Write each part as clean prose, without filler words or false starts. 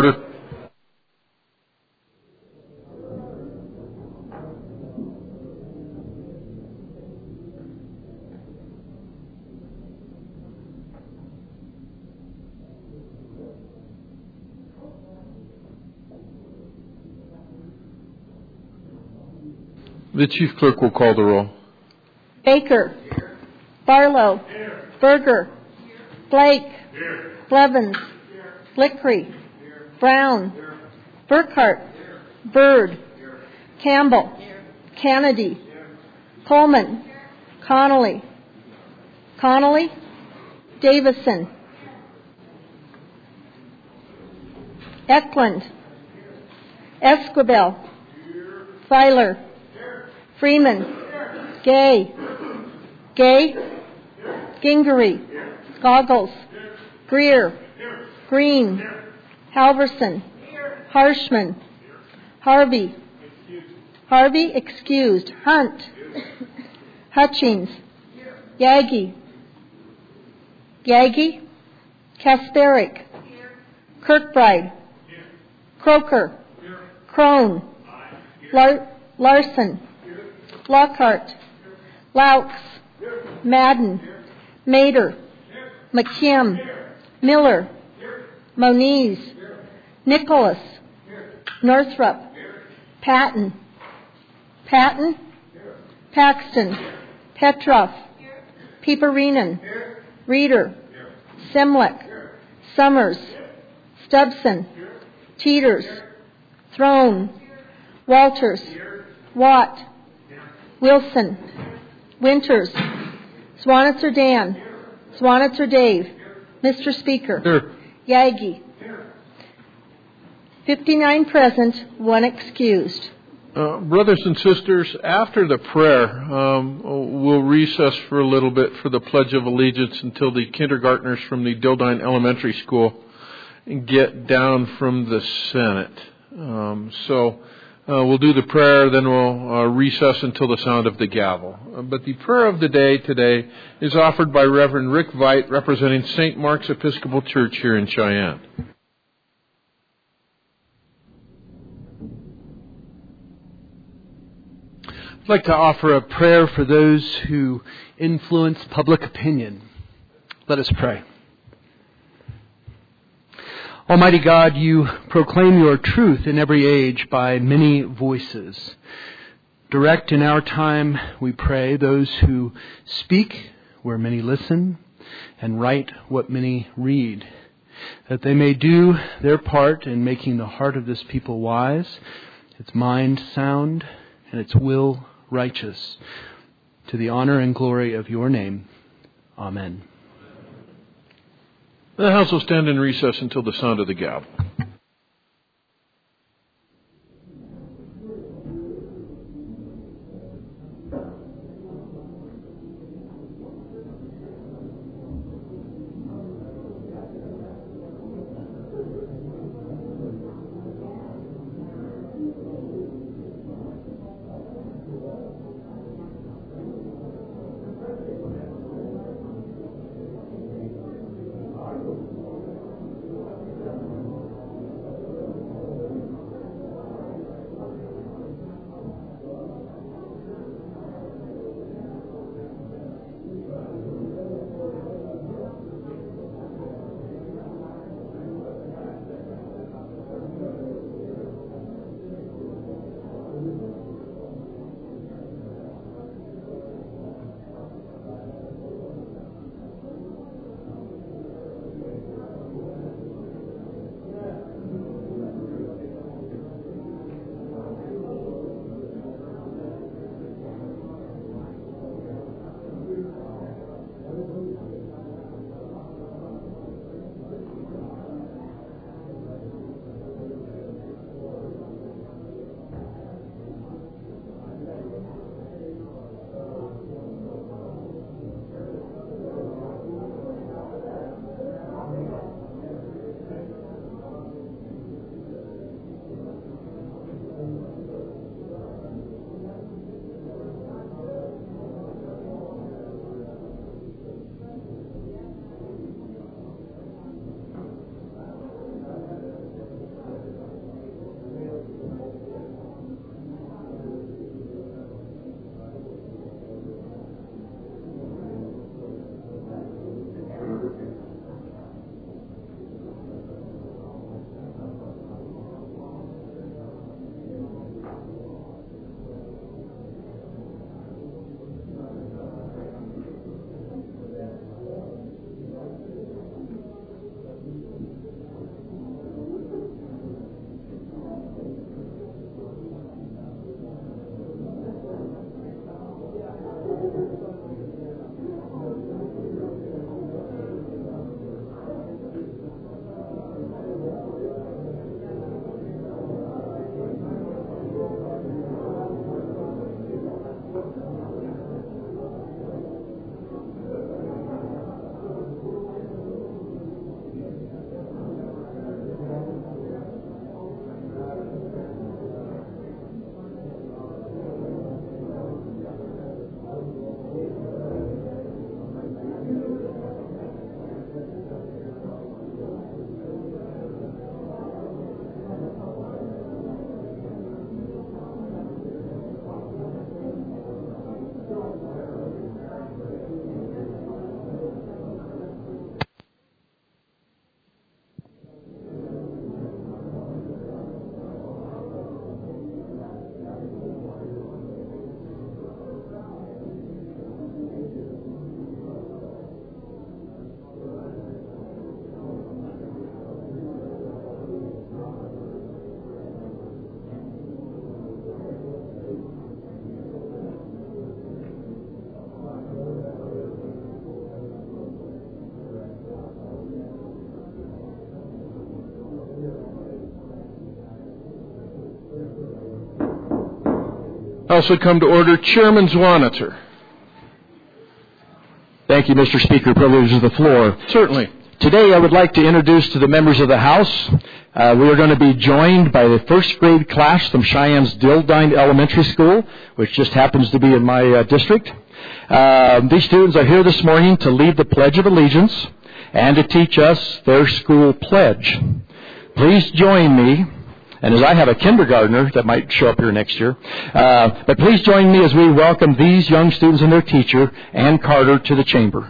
order. The chief clerk will call the roll. Baker. Barlow. Berger. Blake. Blevins. Blickery. Brown. Burkhart. Bird. Campbell. Kennedy. Coleman. Connolly. Connolly. Davison. Eklund. Esquivel. Filer. Freeman. Gay. Gay. Gingery. Goggles. Greer. Green. Halverson. Harshman. Harvey. Harvey excused. Hunt. Hutchings. Yagi. Yagi. Kasperick. Kirkbride. Croker. Crone. Larson. Lockhart. Laux. Madden. Mater. McKim. Miller. Moniz. Nicholas. Northrup. Patton. Patton. Paxton. Petroff. Peeperinen. Reeder. Semlick. Summers. Stubson. Teeters. Throne. Walters. Watt. Wilson. Winters. Swanitzer Dan. Swanitzer Dave. Mr. Speaker. Here. Yagi. 59 present, 1 excused. Brothers and sisters, after the prayer, we'll recess for a little bit for the Pledge of Allegiance until the kindergartners from the Dildine Elementary School get down from the Senate. So we'll do the prayer, then we'll recess until the sound of the gavel. But the prayer of the day today is offered by Reverend Rick Veit, representing St. Mark's Episcopal Church here in Cheyenne. I'd like to offer a prayer for those who influence public opinion. Let us pray. Almighty God, you proclaim your truth in every age by many voices. Direct in our time, we pray, those who speak where many listen and write what many read, that they may do their part in making the heart of this people wise, its mind sound, and its will righteous, to the honor and glory of your name. Amen. The House will stand in recess until the sound of the gavel. I also come to order Chairman Zwanitzer. Thank you, Mr. Speaker. Privilege of the floor. Certainly. Today I would like to introduce to the members of the House, we are going to be joined by the first grade class from Cheyenne's Dildine Elementary School, which just happens to be in my district. These students are here this morning to lead the Pledge of Allegiance and to teach us their school pledge. Please join me, and as I have a kindergartner that might show up here next year, but please join me as we welcome these young students and their teacher, Ann Carter, to the chamber.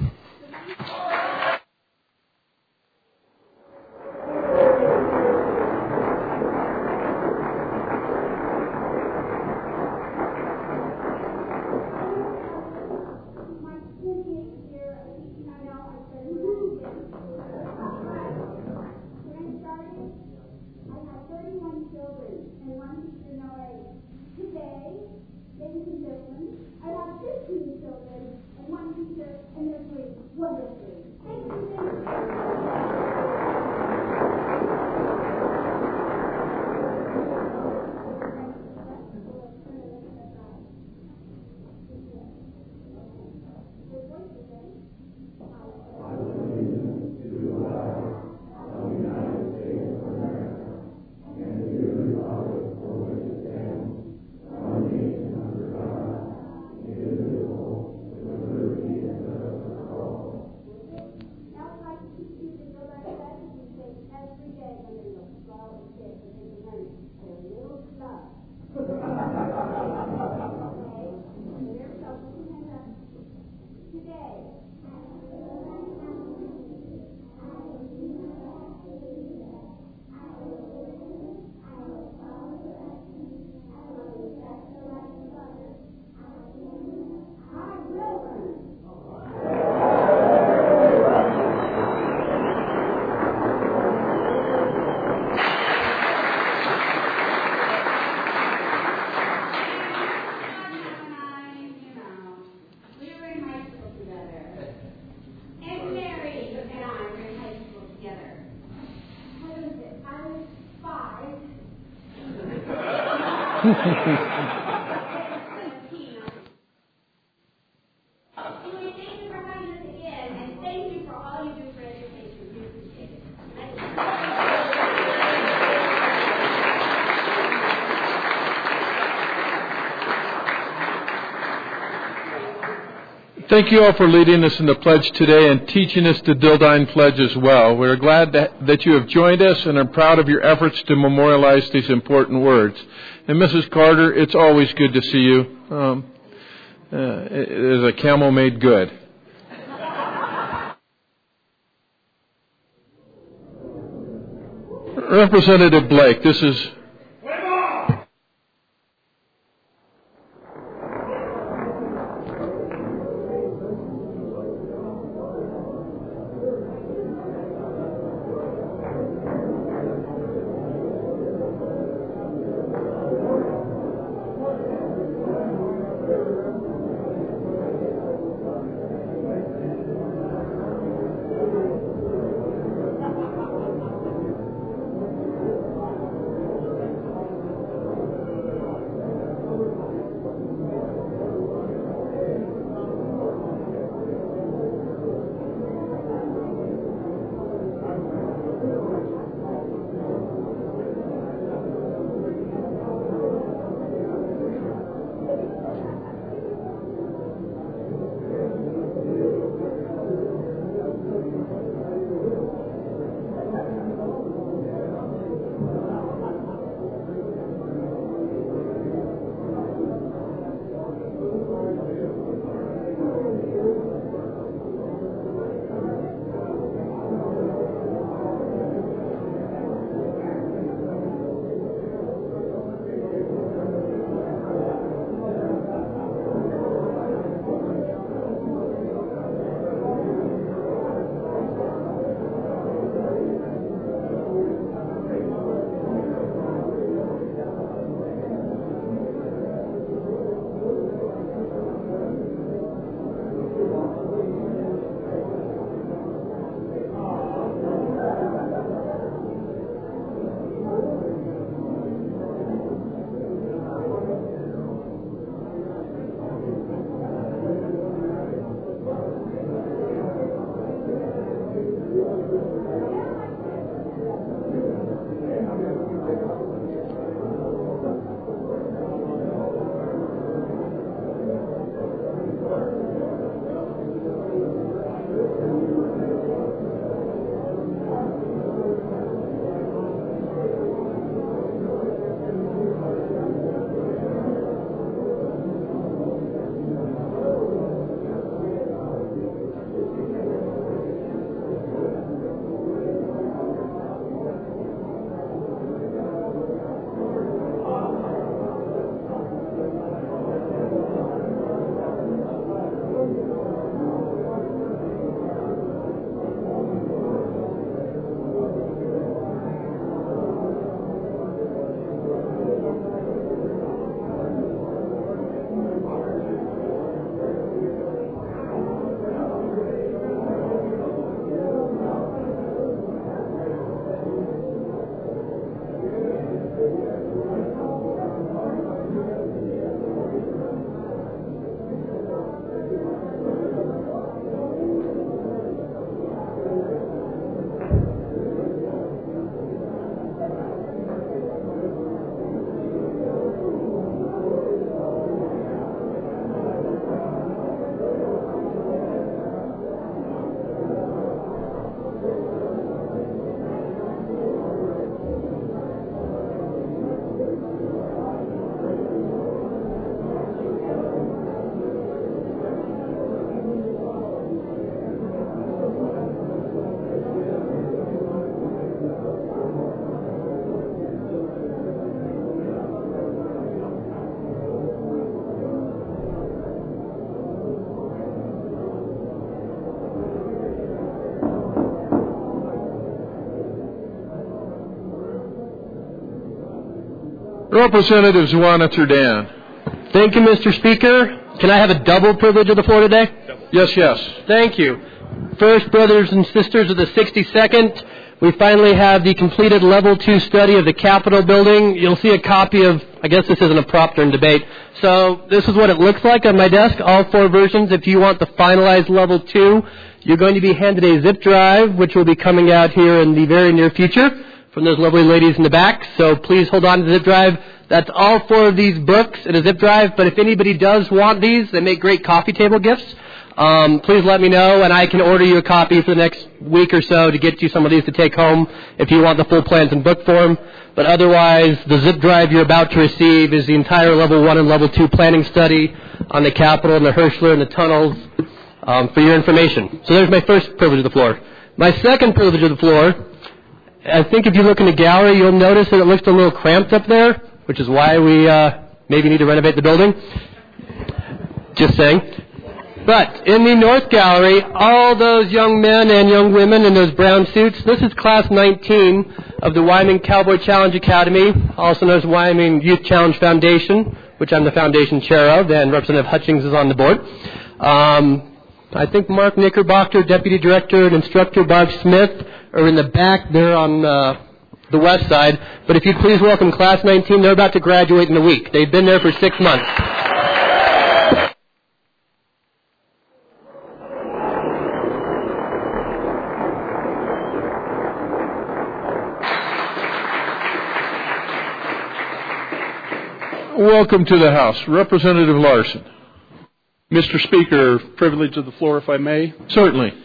Thank you all for leading us in the pledge today and teaching us the Dildine Pledge as well. We're glad that you have joined us and are proud of your efforts to memorialize these important words. And Mrs. Carter, it's always good to see you. It is a camel made good. Representative Blake, this is... Representative Zuana Turdan. Thank you, Mr. Speaker. Can I have a double privilege of the floor today? Yes. Thank you. First, brothers and sisters of the 62nd, we finally have the completed Level 2 study of the Capitol building. You'll see a copy of, I guess this isn't a prop during debate, so this is what it looks like on my desk, all 4 versions. If you want the finalized Level 2, you're going to be handed a zip drive, which will be coming out here in the very near future from those lovely ladies in the back, so please hold on to the zip drive. That's all 4 of these books in a zip drive, but if anybody does want these, they make great coffee table gifts. Please let me know, and I can order you a copy for the next week or so to get you some of these to take home if you want the full plans in book form. But otherwise, the zip drive you're about to receive is the entire Level 1 and Level 2 planning study on the Capitol and the Hirschler and the tunnels for your information. So there's my first privilege of the floor. My second privilege of the floor, I think if you look in the gallery, you'll notice that it looks a little cramped up there, which is why we maybe need to renovate the building. Just saying. But in the North Gallery, all those young men and young women in those brown suits, this is Class 19 of the Wyoming Cowboy Challenge Academy, also known as Wyoming Youth Challenge Foundation, which I'm the foundation chair of, and Representative Hutchings is on the board. I think Mark Knickerbocker, Deputy Director, and Instructor Bob Smith are in the back there on the west side. But if you'd please welcome Class 19, they're about to graduate in a week. They've been there for 6 months. Welcome to the House. Representative Larson. Mr. Speaker, privilege of the floor, if I may. Certainly.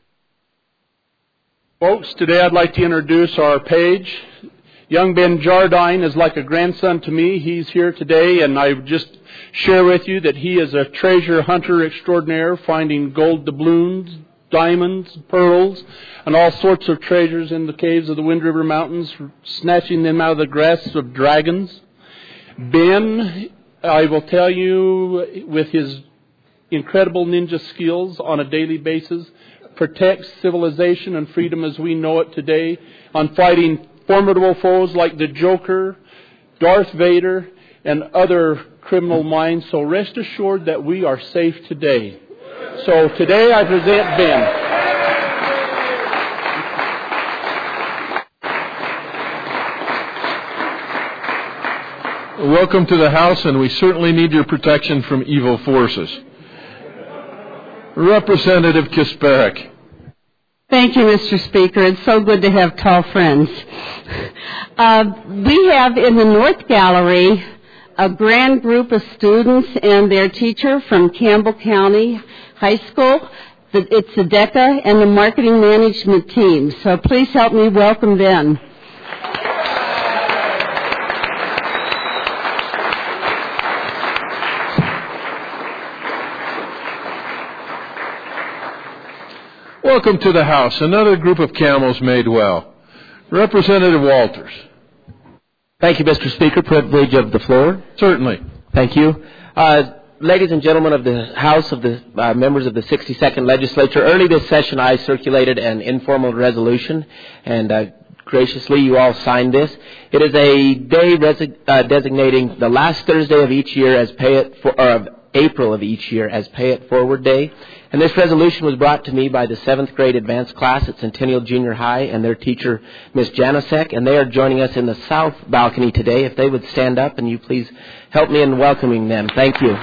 Folks, today I'd like to introduce our page. Young Ben Jardine is like a grandson to me. He's here today, and I just share with you that he is a treasure hunter extraordinaire, finding gold doubloons, diamonds, pearls, and all sorts of treasures in the caves of the Wind River Mountains, snatching them out of the grasp of dragons. Ben, I will tell you, with his incredible ninja skills on a daily basis, protects civilization and freedom as we know it today on fighting formidable foes like the Joker, Darth Vader, and other criminal minds. So rest assured that we are safe today. So today I present Ben. Welcome to the House, and we certainly need your protection from evil forces. Representative Kisperek. Thank you, Mr. Speaker. It's so good to have tall friends. We have in the North Gallery a grand group of students and their teacher from Campbell County High School. It's the DECA and the marketing management team. So please help me welcome them. Welcome to the House. Another group of camels made well. Representative Walters. Thank you, Mr. Speaker. Privilege of the floor. Certainly. Thank you. Ladies and gentlemen of the House, of the members of the 62nd Legislature, early this session I circulated an informal resolution, and graciously you all signed this. It is a day designating the last Thursday of each year as of April of each year as Pay It Forward Day. And this resolution was brought to me by the 7th grade advanced class at Centennial Junior High and their teacher, Ms. Janasek, and they are joining us in the south balcony today. If they would stand up and you please help me in welcoming them. Thank you.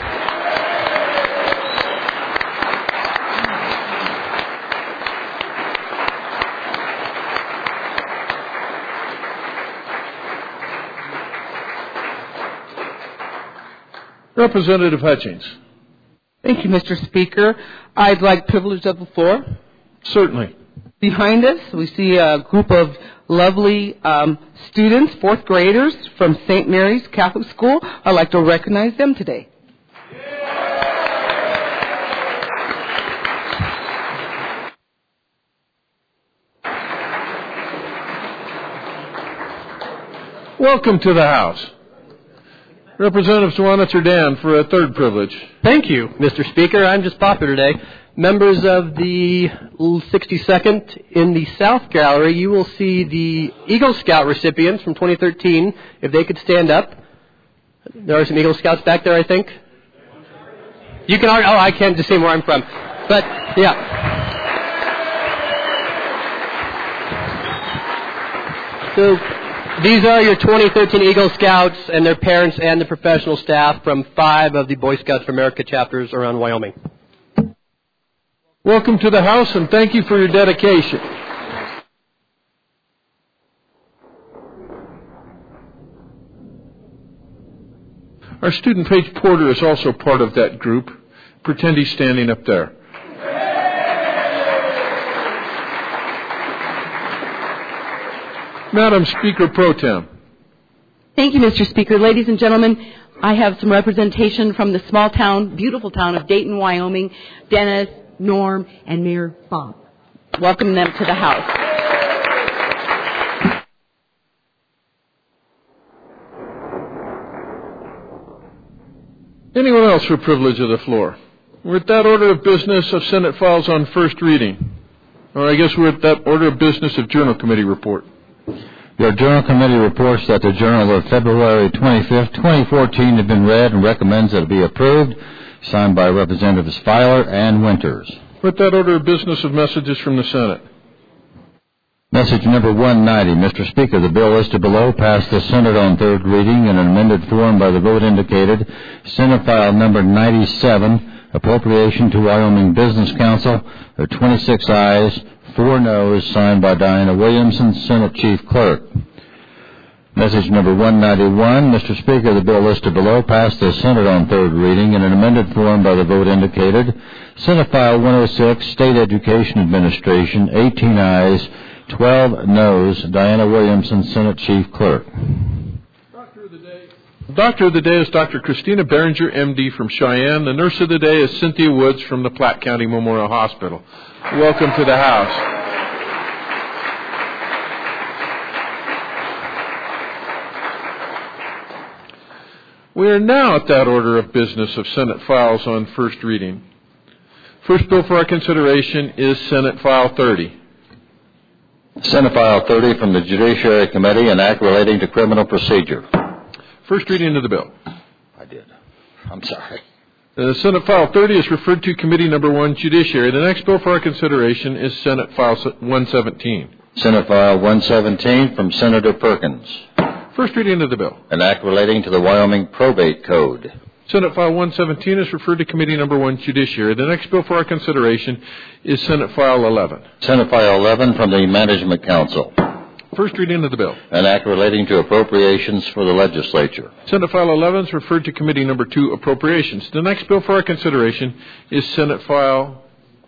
Representative Hutchings. Thank you, Mr. Speaker. I'd like privilege of the floor. Certainly. Behind us, we see a group of lovely students, 4th graders from St. Mary's Catholic School. I'd like to recognize them today. Welcome to the House. Representative Zuana Turdan for a third privilege. Thank you, Mr. Speaker. I'm just popular today. Members of the 62nd, in the South Gallery, you will see the Eagle Scout recipients from 2013. If they could stand up. There are some Eagle Scouts back there, I think. You can argue, I can't just say where I'm from. But, yeah. So, these are your 2013 Eagle Scouts and their parents and the professional staff from 5 of the Boy Scouts for America chapters around Wyoming. Welcome to the house, and thank you for your dedication. Our student Paige Porter is also part of that group. Pretend he's standing up there. Madam Speaker Pro Tem. Thank you, Mr. Speaker. Ladies and gentlemen, I have some representation from the small town, beautiful town of Dayton, Wyoming, Dennis, Norm, and Mayor Bob. Welcome them to the House. Anyone else for privilege of the floor? We're at that order of business of Senate files on first reading. Or I guess we're at that order of business of Journal Committee report. Your Journal Committee reports that the Journal of February 25th, 2014 have been read and recommends that it be approved, signed by Representatives Filer and Winters. We're at that order of business of messages from the Senate. Message number 190. Mr. Speaker, the bill listed below passed the Senate on third reading in an amended form by the vote indicated. Senate file number 97, appropriation to Wyoming Business Council. There are 26 ayes, 4 noes, signed by Diana Williamson, Senate Chief Clerk. Message number 191. Mr. Speaker, the bill listed below passed the Senate on third reading in an amended form by the vote indicated. Senate file 106, State Education Administration, 18 ayes, 12 noes. Diana Williamson, Senate Chief Clerk. Doctor of the day is Dr. Christina Behringer, M.D. from Cheyenne. The nurse of the day is Cynthia Woods from the Platte County Memorial Hospital. Welcome to the House. We are now at that order of business of Senate files on first reading. First bill for our consideration is Senate File 30. Senate File 30 from the Judiciary Committee, an act relating to criminal procedure. First reading of the bill. I did. I'm sorry. Senate File 30 is referred to Committee Number 1, Judiciary. The next bill for our consideration is Senate File 117. Senate File 117 from Senator Perkins. First reading of the bill. An act relating to the Wyoming Probate Code. Senate File 117 is referred to Committee Number 1, Judiciary. The next bill for our consideration is Senate File 11. Senate File 11 from the Management Council. First reading of the bill. An act relating to appropriations for the legislature. Senate File 11 is referred to Committee Number 2, Appropriations. The next bill for our consideration is Senate File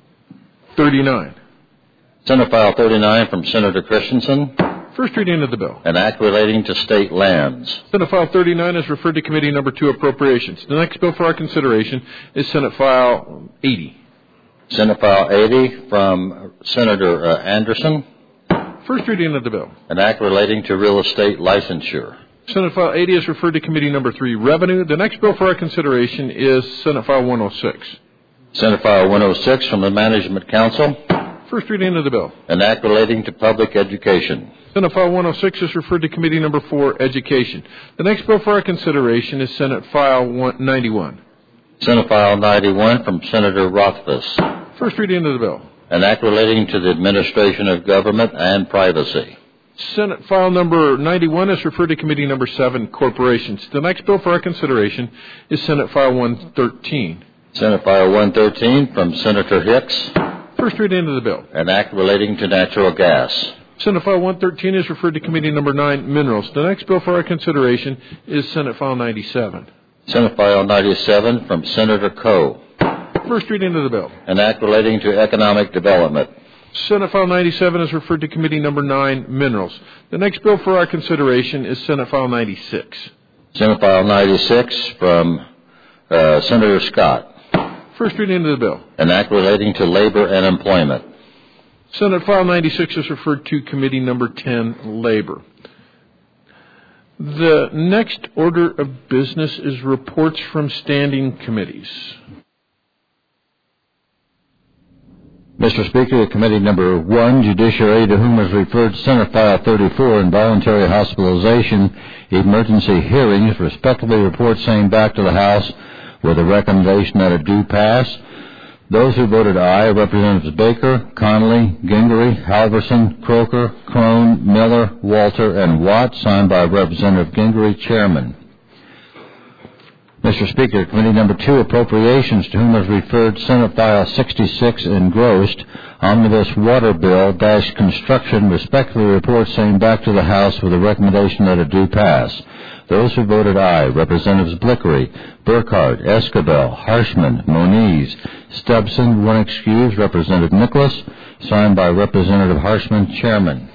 39. Senate File 39 from Senator Christensen. First reading of the bill. An act relating to state lands. Senate File 39 is referred to Committee Number 2, Appropriations. The next bill for our consideration is Senate File 80. Senate File 80 from Senator Anderson. First reading of the bill. An act relating to real estate licensure. Senate File 80 is referred to Committee Number 3, Revenue. The next bill for our consideration is Senate File 106. Senate File 106 from the Management Council. First reading of the bill. An act relating to public education. Senate File 106 is referred to Committee Number 4, Education. The next bill for our consideration is Senate File 91. Senate File 91 from Senator Rothfuss. First reading of the bill. An act relating to the administration of government and privacy. Senate File Number 91 is referred to Committee Number 7, Corporations. The next bill for our consideration is Senate File 113. Senate File 113 from Senator Hicks. First reading of the bill. An act relating to natural gas. Senate File 113 is referred to Committee Number 9, Minerals. The next bill for our consideration is Senate File 97. Senate File 97 from Senator Coe. First reading of the bill. An act relating to economic development. Senate File 97 is referred to Committee Number 9, Minerals. The next bill for our consideration is Senate File 96. Senate File 96 from Senator Scott. First reading of the bill. An act relating to labor and employment. Senate File 96 is referred to Committee Number 10, Labor. The next order of business is reports from standing committees. Mr. Speaker, Committee Number 1, Judiciary, to whom is referred Senate File 34, Involuntary Hospitalization Emergency Hearings, respectively report same back to the House with a recommendation that it do pass. Those who voted aye, Representatives Baker, Connolly, Gingery, Halverson, Croker, Crone, Miller, Walter, and Watt, signed by Representative Gingery, Chairman. Mr. Speaker, Committee Number 2, Appropriations, to whom is referred Senate File 66, engrossed, Omnibus Water Bill - Construction, respectively report same back to the House with a recommendation that it do pass. Those who voted aye, Representatives Blickery, Burkhardt, Escabel, Harshman, Moniz, Stubbson, one excused, Representative Nicholas, signed by Representative Harshman, Chairman.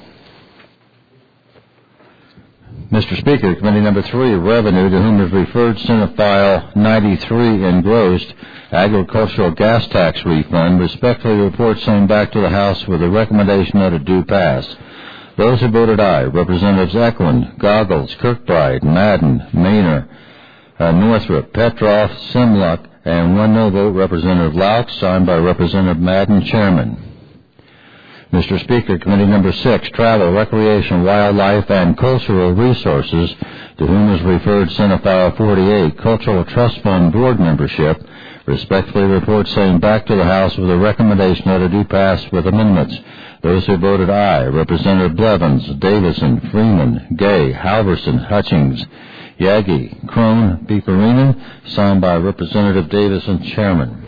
Mr. Speaker, Committee Number 3, Revenue, to whom is referred Senate File 93, engrossed, Agricultural Gas Tax Refund, respectfully report same back to the House with a recommendation that it do pass. Those who voted aye, Representatives Eklund, Goggles, Kirkbride, Madden, Maynor, Northrop, Petroff, Simlock, and one no vote, Representative Laux, signed by Representative Madden, Chairman. Mr. Speaker, Committee Number 6, Travel, Recreation, Wildlife, and Cultural Resources, to whom is referred Senate File 48, Cultural Trust Fund Board Membership, respectfully report same back to the House with a recommendation that it do pass with amendments. Those who voted aye, Representative Blevins, Davison, Freeman, Gay, Halverson, Hutchings, Yagi, Crone, Beeperinen, signed by Representative Davison, Chairman.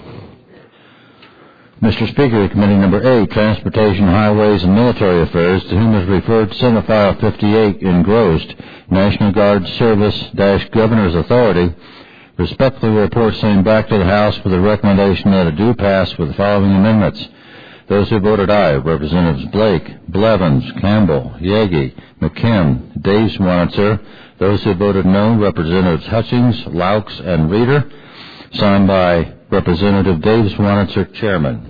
Mr. Speaker, Committee Number 8, Transportation, Highways, and Military Affairs, to whom is referred Senate File 58, engrossed, National Guard Service - Governor's Authority, respectfully report same back to the House with a recommendation that it do pass with the following amendments. Those who voted aye, Representatives Blake, Blevins, Campbell, Yagi, McKim, Dave Swanitzer. Those who voted no, Representatives Hutchings, Laux, and Reeder, signed by Representative Dave Swanitzer, Chairman.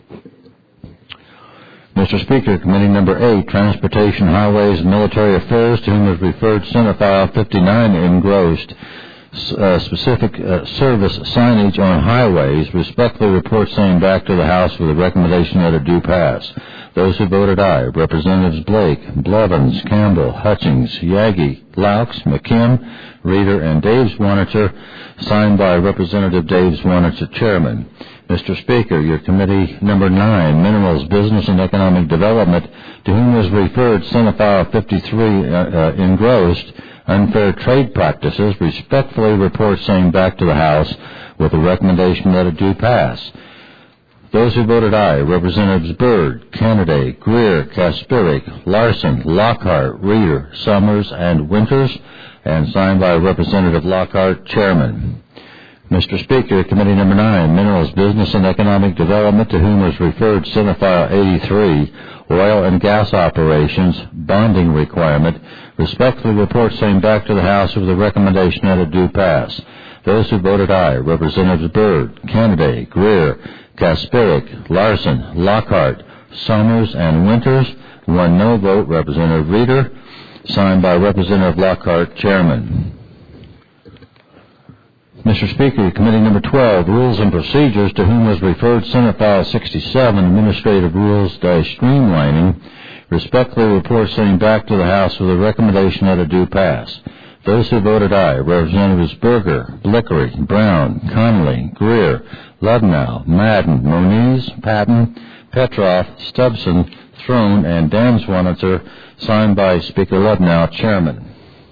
Mr. Speaker, Committee Number 8, Transportation, Highways, and Military Affairs, to whom is referred Senate File 59, engrossed, specific service signage on highways, respectfully report same back to the House with a recommendation that it do pass. Those who voted aye, Representatives Blake, Blevins, Campbell, Hutchings, Yagi, Laux, McKim, Reeder, and Dave Swanitzer, signed by Representative Dave Swanitzer, Chairman. Mr. Speaker, your Committee Number 9, Minerals, Business, and Economic Development, to whom is referred Senate File 53, engrossed, Unfair Trade Practices, respectfully report same back to the House with a recommendation that it do pass. Those who voted aye, Representatives Byrd, Kennedy, Greer, Kaspirik, Larson, Lockhart, Reeder, Summers, and Winters, and signed by Representative Lockhart, Chairman. Mr. Speaker, Committee Number 9, Minerals, Business, and Economic Development, to whom is referred Senate File 83, Oil and Gas Operations, Bonding Requirement, respectfully report same back to the House with a recommendation that it do pass. Those who voted aye, Representatives Byrd, Kennedy, Greer, Kaspirik, Larson, Lockhart, Summers, and Winters. One no vote, Representative Reeder, signed by Representative Lockhart, Chairman. Mr. Speaker, Committee Number 12, Rules and Procedures, to whom was referred Senate File 67, Administrative Rules - Streamlining, respectfully report sending back to the House with a recommendation that it do pass. Those who voted aye, Representatives Berger, Blickery, Brown, Connolly, Greer, Lubnow, Madden, Moniz, Patton, Petroff, Stubbson, Throne, and Dan Swanitzer, signed by Speaker Lubnow, Chairman.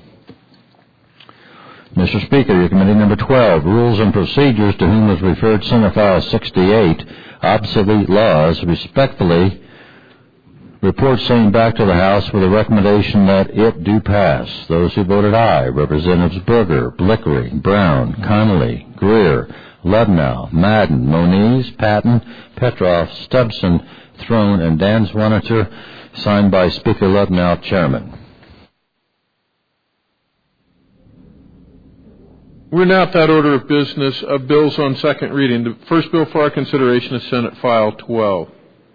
Mr. Speaker, your Committee Number 12, Rules and Procedures, to whom was referred Senate File 68, Obsolete Laws, respectfully report sending back to the House with a recommendation that it do pass. Those who voted aye, Representatives Berger, Blickery, Brown, Connolly, Greer, Lubnow, Madden, Moniz, Patton, Petroff, Stubbson, Throne, and Dan Swanitzer, signed by Speaker Lubnow, Chairman. We're now at that order of business of bills on second reading. The first bill for our consideration is Senate File 12.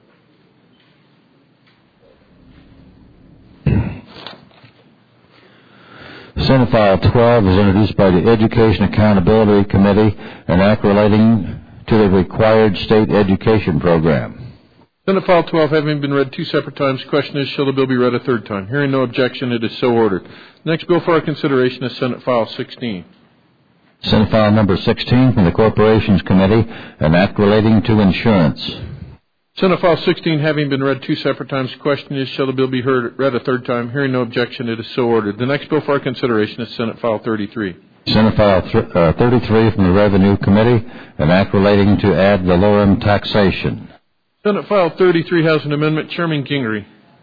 Senate File 12 is introduced by the Education Accountability Committee, an act relating to the required state education program. Senate File 12 having been read 2 separate times, question is, shall the bill be read a third time? Hearing no objection, it is so ordered. Next bill for our consideration is Senate File 16. Senate File number 16 from the Corporations Committee, an act relating to insurance. Senate File 16 having been read 2 separate times, question is, shall the bill be read a third time? Hearing no objection, it is so ordered. The next bill for our consideration is Senate File 33. Senate File 33 from the Revenue Committee, an act relating to ad valorem taxation. Senate File 33 has an amendment. Chairman Gingrey.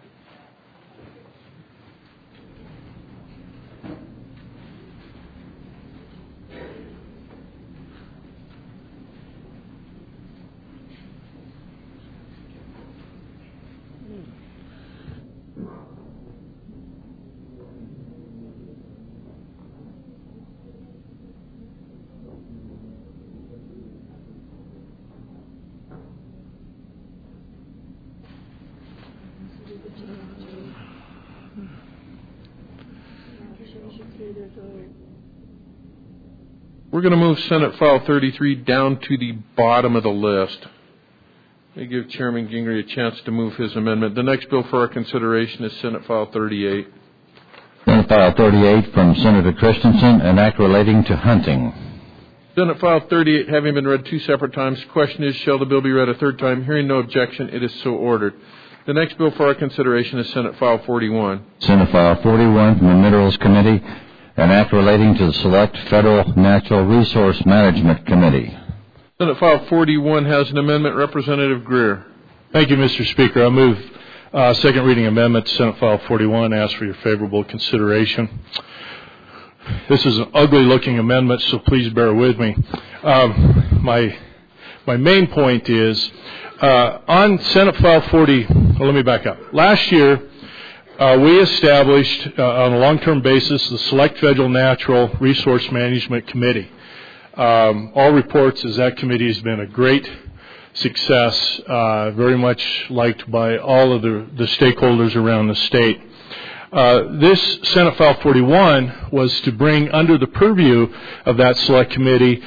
We're going to move Senate File 33 down to the bottom of the list. Let me give Chairman Gingrey a chance to move his amendment. The next bill for our consideration is Senate File 38. Senate File 38 from Senator Christensen, an act relating to hunting. Senate File 38 having been read 2 separate times. Question is, shall the bill be read a third time? Hearing no objection, it is so ordered. The next bill for our consideration is Senate File 41. Senate File 41 from the Minerals Committee, an act relating to the Select Federal Natural Resource Management Committee. Senate File 41 has an amendment. Representative Greer. Thank you, Mr. Speaker. I move second reading amendment to Senate File 41. Ask for your favorable consideration. This is an ugly-looking amendment, so please bear with me. My main point is on Senate File 40. Well, let me back up. Last year, we established on a long-term basis the Select Federal Natural Resource Management Committee. All reports is that committee has been a great success, very much liked by all of the stakeholders around the state. This Senate File 41 was to bring under the purview of that select committee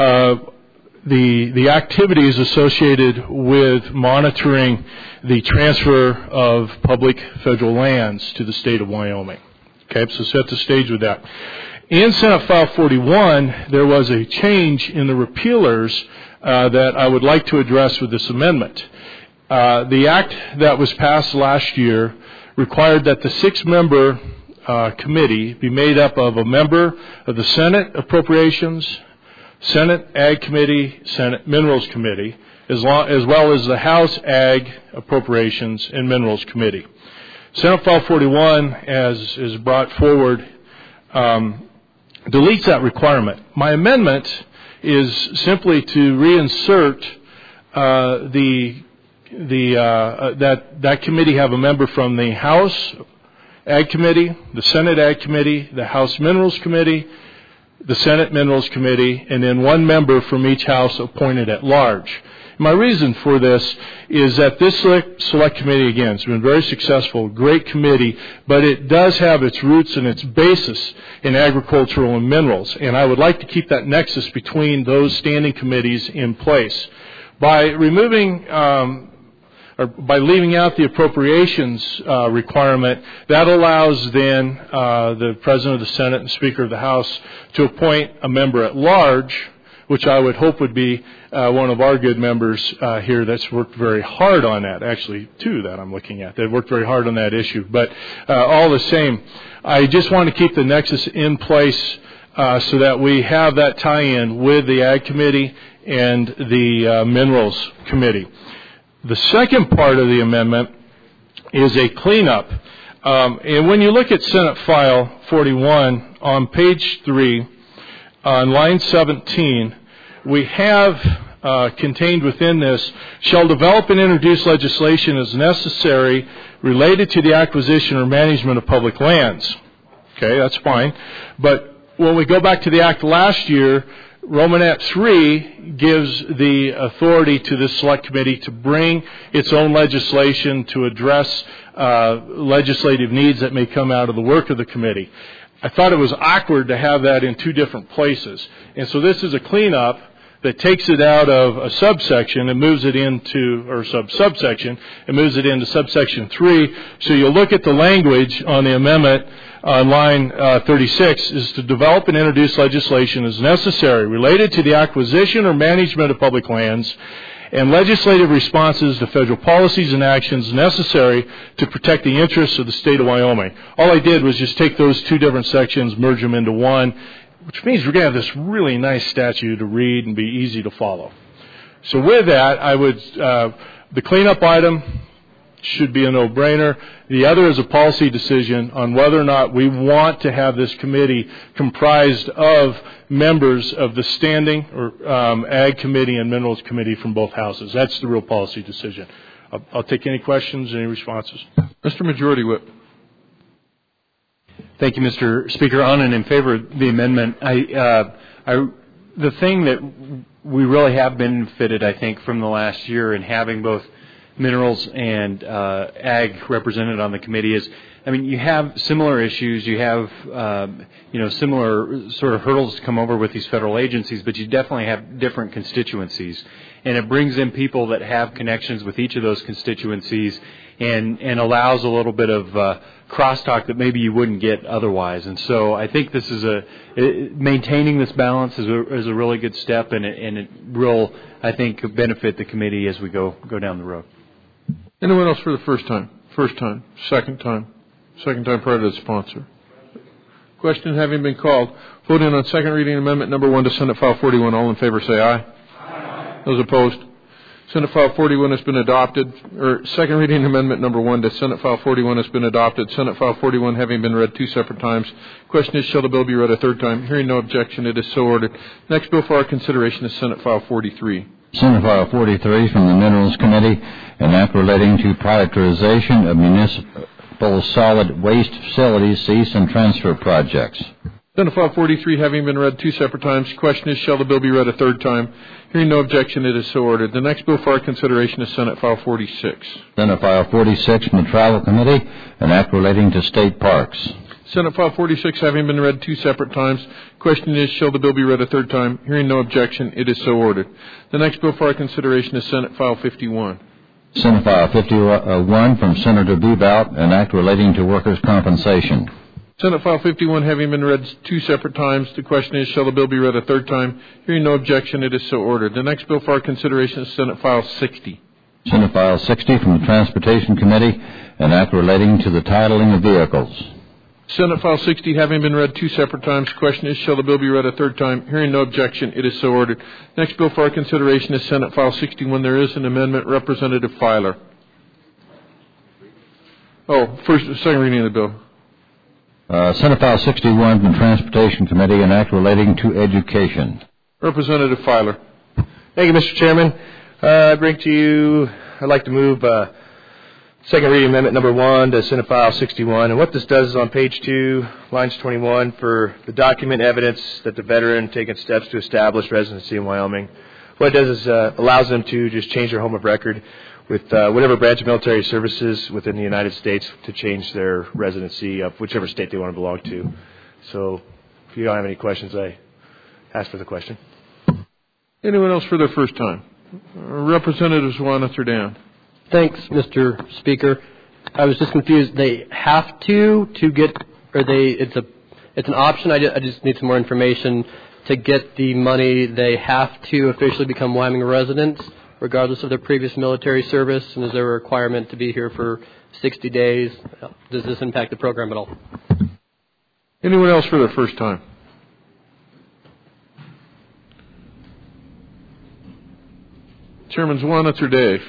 the activities associated with monitoring the transfer of public federal lands to the state of Wyoming. Okay, so set the stage with that. In Senate File 41, there was a change in the repealers that I would like to address with this amendment. The act that was passed last year required that the 6-member committee be made up of a member of the Senate Appropriations, Senate Ag Committee, Senate Minerals Committee, as well as the House Ag Appropriations and Minerals Committee. Senate File 41, as is brought forward, deletes that requirement. My amendment is simply to reinsert that committee have a member from the House Ag Committee, the Senate Ag Committee, the House Minerals Committee, the Senate Minerals Committee, and then one member from each House appointed at large. My reason for this is that this select committee, again, has been very successful, great committee, but it does have its roots and its basis in agricultural and minerals, and I would like to keep that nexus between those standing committees in place. By removing or by leaving out the appropriations requirement, that allows then the President of the Senate and Speaker of the House to appoint a member at large, which I would hope would be one of our good members here that's worked very hard on that. Actually, 2 that I'm looking at. They've worked very hard on that issue. But all the same, I just want to keep the nexus in place so that we have that tie-in with the Ag Committee and the Minerals Committee. The second part of the amendment is a cleanup. And when you look at Senate File 41, on page 3, on line 17, we have contained within this, shall develop and introduce legislation as necessary related to the acquisition or management of public lands. Okay, that's fine. But when we go back to the Act last year, Romanet 3 gives the authority to this select committee to bring its own legislation to address legislative needs that may come out of the work of the committee. I thought it was awkward to have that in 2 different places. And so this is a cleanup that takes it out of a subsection and moves it into, or subsection, and moves it into subsection 3. So you'll look at the language on the amendment on line 36 is to develop and introduce legislation as necessary related to the acquisition or management of public lands and legislative responses to federal policies and actions necessary to protect the interests of the state of Wyoming. All I did was just take those two different sections, merge them into one, which means we're going to have this really nice statute to read and be easy to follow. So with that, I would, the cleanup item should be a no-brainer. The other is a policy decision on whether or not we want to have this committee comprised of members of the Standing or Ag Committee and Minerals Committee from both houses. That's the real policy decision. I'll take any questions, any responses. Mr. Majority Whip. Thank you, Mr. Speaker. On and in favor of the amendment, the thing that we really have benefited, I think, from the last year in having both minerals and ag represented on the committee is, I mean, you have similar issues, you have, similar sort of hurdles to come over with these federal agencies, but you definitely have different constituencies. And it brings in people that have connections with each of those constituencies and allows a little bit of crosstalk that maybe you wouldn't get otherwise. And so I think this is maintaining this balance is a really good step, and it will, I think, benefit the committee as we go down the road. Anyone else for the first time? First time? Second time? Second time prior to the sponsor. Question having been called. Voting on second reading amendment number 1 to Senate File 41. All in favor say aye. Aye. Those opposed? Senate File 41 has been adopted. Second reading amendment number 1 to Senate File 41 has been adopted. Senate File 41 having been read 2 separate times. Question is, shall the bill be read a third time? Hearing no objection, it is so ordered. Next bill for our consideration is Senate File 43. Senate File 43 from the Minerals Committee, an act relating to prioritization of municipal solid waste facilities, cease and transfer projects. Senate File 43 having been read 2 separate times. Question is, shall the bill be read a third time? Hearing no objection, it is so ordered. The next bill for our consideration is Senate File 46. Senate File 46 from the Travel Committee, an act relating to state parks. Senate File 46 having been read 2 separate times. Question is, shall the bill be read a third time? Hearing no objection, it is so ordered. The next bill for our consideration is Senate File 51. Senate File 51 from Senator Bebout, an act relating to workers' compensation. Senate File 51 having been read 2 separate times. The question is, shall the bill be read a third time? Hearing no objection, it is so ordered. The next bill for our consideration is Senate File 60. Senate File 60 from the Transportation Committee, an act relating to the titling of vehicles. Senate File 60 having been read 2 separate times. Question is, shall the bill be read a third time? Hearing no objection, it is so ordered. Next bill for our consideration is Senate File 61. There is an amendment. Representative Filer. Second reading of the bill. Senate File 61 from the Transportation Committee, an act relating to education. Representative Filer. Thank you, Mr. Chairman. I'd like to move second reading amendment number 1 to Senate File 61. And what this does is on page 2, lines 21, for the document evidence that the veteran taken steps to establish residency in Wyoming. What it does is allows them to just change their home of record with whatever branch of military services within the United States to change their residency of whichever state they want to belong to. So if you don't have any questions, I ask for the question. Anyone else for their first time? Representative Zwana-Turdan. Thanks, Mr. Speaker. I was just confused. They have to get, or it's an option. I just need some more information to get the money. They have to officially become Wyoming residents, regardless of their previous military service. And is there a requirement to be here for 60 days? Does this impact the program at all? Anyone else for their first time? Chairman Zwana or Dave?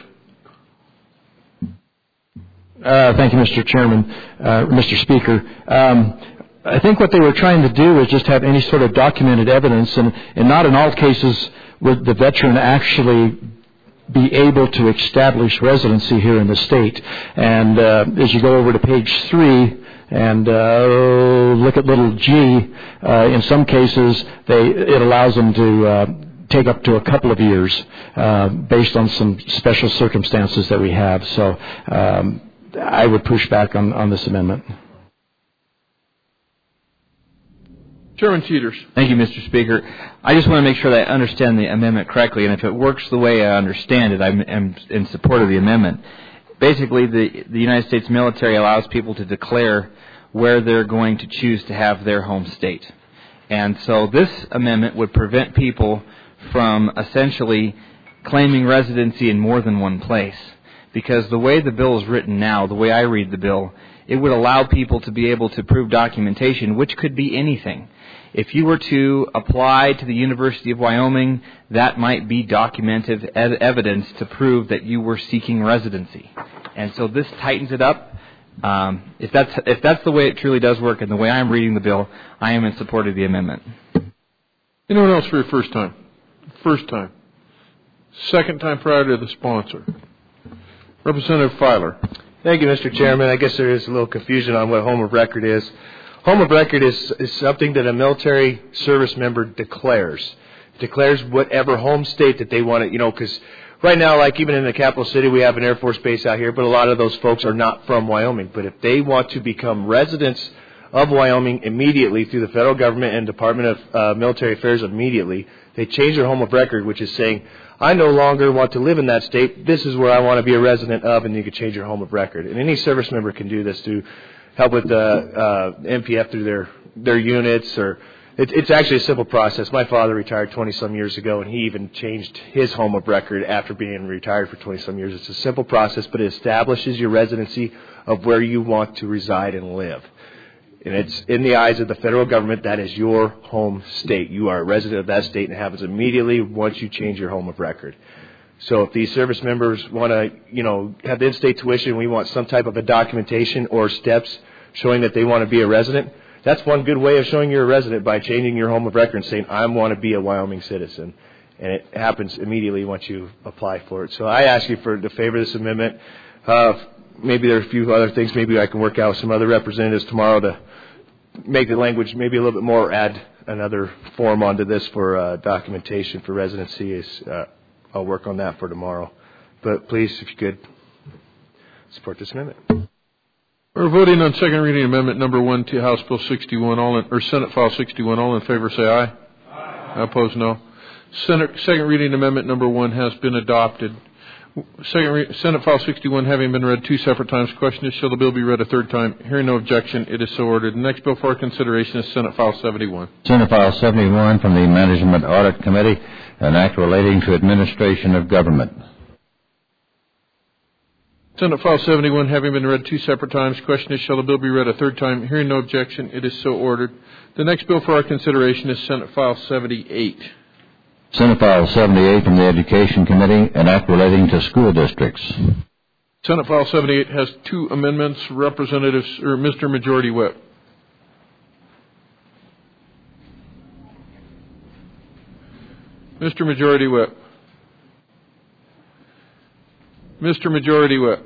Thank you, Mr. Chairman, Mr. Speaker. I think what they were trying to do is just have any sort of documented evidence, and not in all cases would the veteran actually be able to establish residency here in the state. And as you go over to page 3 and look at little g, in some cases it allows them to take up to a couple of years based on some special circumstances that we have. So I would push back on this amendment. Chairman Teeters. Thank you, Mr. Speaker. I just want to make sure that I understand the amendment correctly, and if it works the way I understand it, I'm in support of the amendment. Basically, the United States military allows people to declare where they're going to choose to have their home state. And so this amendment would prevent people from essentially claiming residency in more than one place. Because the way the bill is written now, the way I read the bill, it would allow people to be able to prove documentation, which could be anything. If you were to apply to the University of Wyoming, that might be documented evidence to prove that you were seeking residency. And so this tightens it up. If that's the way it truly does work and the way I'm reading the bill, I am in support of the amendment. Anyone else for your first time? First time. Second time prior to the sponsor. Representative Filer. Thank you, Mr. Chairman. I guess there is a little confusion on what home of record is. Home of record is something that a military service member declares. Declares whatever home state that they want to, because right now, like even in the capital city, we have an Air Force base out here, but a lot of those folks are not from Wyoming. But if they want to become residents of Wyoming immediately through the federal government and Department of Military Affairs immediately, they change their home of record, which is saying, I no longer want to live in that state. This is where I want to be a resident of, and you can change your home of record. And any service member can do this to help with the MPF through their units. Or it's actually a simple process. My father retired 20-some years ago, and he even changed his home of record after being retired for 20-some years. It's a simple process, but it establishes your residency of where you want to reside and live. And it's in the eyes of the federal government, that is your home state. You are a resident of that state, and it happens immediately once you change your home of record. So if these service members want to, have in-state tuition, we want some type of a documentation or steps showing that they want to be a resident. That's one good way of showing you're a resident, by changing your home of record and saying, I want to be a Wyoming citizen. And it happens immediately once you apply for it. So I ask you to favor this amendment. Maybe there are a few other things. Maybe I can work out with some other representatives tomorrow to make the language maybe a little bit more, add another form onto this for documentation for residency. I'll work on that for tomorrow. But please, if you could, support this amendment. We're voting on second reading amendment number 1 to House Bill 61, Senate File 61. All in favor say aye. Aye. Opposed, no. Second reading amendment number 1 has been adopted. Senate File 61 having been read 2 separate times. Question is, shall the bill be read a third time? Hearing no objection, it is so ordered. The next bill for our consideration is Senate File 71. Senate File 71 from the Management Audit Committee, an act relating to administration of government. Senate File 71 having been read 2 separate times. Question is, shall the bill be read a third time? Hearing no objection, it is so ordered. The next bill for our consideration is Senate File 78. Senate File 78 from the Education Committee, an act relating to school districts. Senate File 78 has 2 amendments. Mr. Majority Whip. Mr. Majority Whip. Mr. Majority Whip.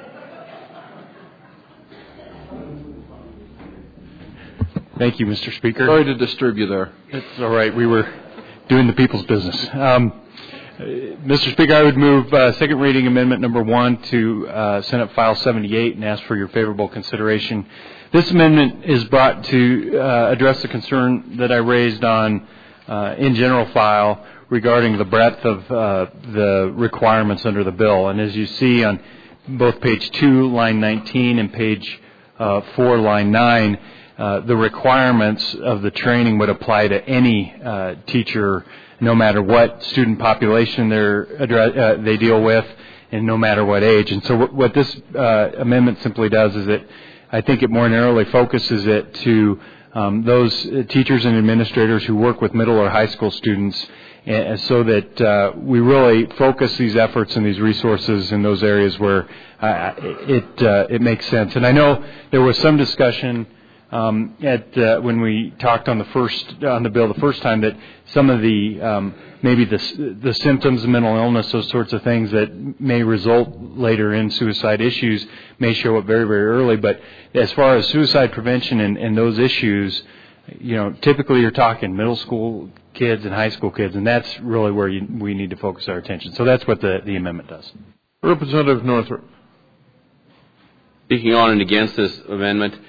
Thank you, Mr. Speaker. Sorry to disturb you there. It's all right. We were doing the people's business. Mr. Speaker, I would move second reading amendment number 1 to Senate File 78 and ask for your favorable consideration. This amendment is brought to address the concern that I raised on in general file regarding the breadth of the requirements under the bill. And as you see on both page 2, line 19, and page 4, line 9, the requirements of the training would apply to any teacher, no matter what student population they deal with, and no matter what age. And so what this amendment simply does is I think it more narrowly focuses it to those teachers and administrators who work with middle or high school students, so that we really focus these efforts and these resources in those areas where it makes sense. And I know there was some discussion when we talked on the bill the first time, that some of the maybe the symptoms of mental illness, those sorts of things that may result later in suicide issues, may show up very, very early. But as far as suicide prevention and those issues, typically you're talking middle school kids and high school kids, and that's really where we need to focus our attention. So that's what the amendment does. Representative Northrup. Speaking on and against this amendment,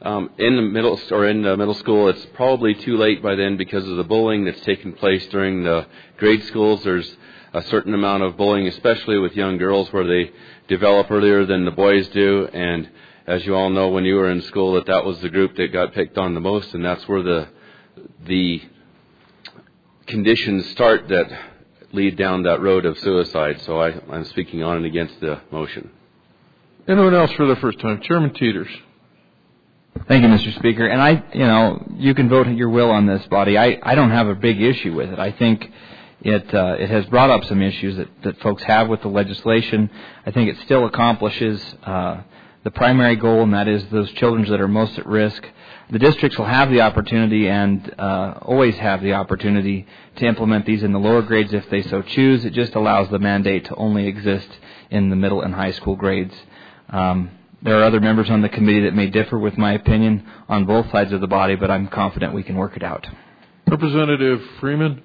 in the middle school. It's probably too late by then because of the bullying that's taken place during the grade schools. There's a certain amount of bullying, especially with young girls, where they develop earlier than the boys do. And as you all know, when you were in school, that was the group that got picked on the most, and that's where the conditions start that lead down that road of suicide. So I'm speaking on and against the motion. Anyone else for the first time? Chairman Teeters. Thank you, Mr. Speaker. And you can vote your will on this, body. I don't have a big issue with it. I think it has brought up some issues that folks have with the legislation. I think it still accomplishes the primary goal, and that is those children that are most at risk. The districts will have the opportunity and always have the opportunity to implement these in the lower grades if they so choose. It just allows the mandate to only exist in the middle and high school grades. There are other members on the committee that may differ with my opinion on both sides of the body, but I'm confident we can work it out. Representative Freeman.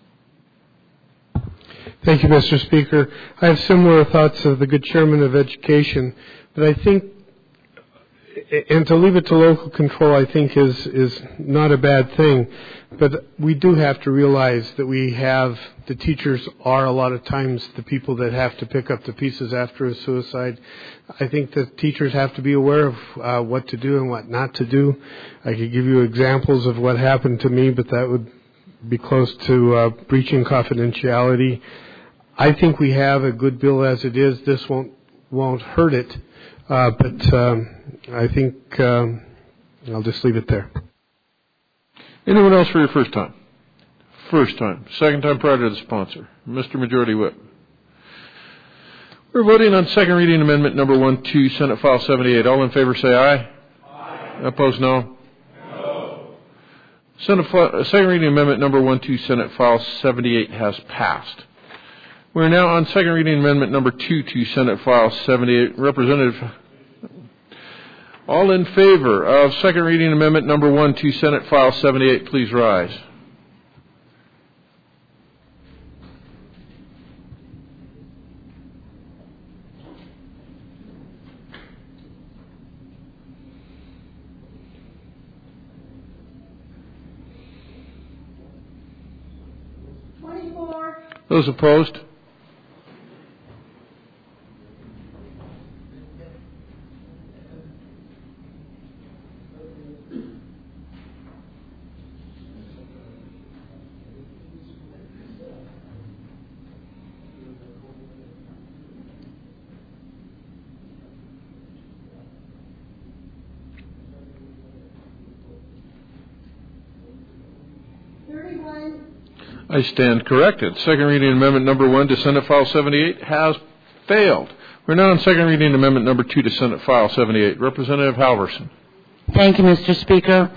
Thank you, Mr. Speaker. I have similar thoughts of the good chairman of education, but I think, and to leave it to local control, I think is not a bad thing. But we do have to realize that the teachers are a lot of times the people that have to pick up the pieces after a suicide. I think that teachers have to be aware of what to do and what not to do. I could give you examples of what happened to me, but that would be close to breaching confidentiality. I think we have a good bill as it is. This won't hurt it, but I think I'll just leave it there. Anyone else for your first time? First time. Second time prior to the sponsor. Mr. Majority Whip. We're voting on second reading amendment number 1 to Senate File 78. All in favor say aye. Aye. Opposed, no. No. Second reading amendment number 1 to Senate File 78 has passed. We're now on second reading amendment number 2 to Senate File 78. Representative, all in favor of second reading amendment number 1 to Senate File 78, please rise. Those opposed? I stand corrected. Second reading amendment number 1 to Senate File 78 has failed. We're now on second reading amendment number 2 to Senate File 78. Representative Halverson. Thank you, Mr. Speaker.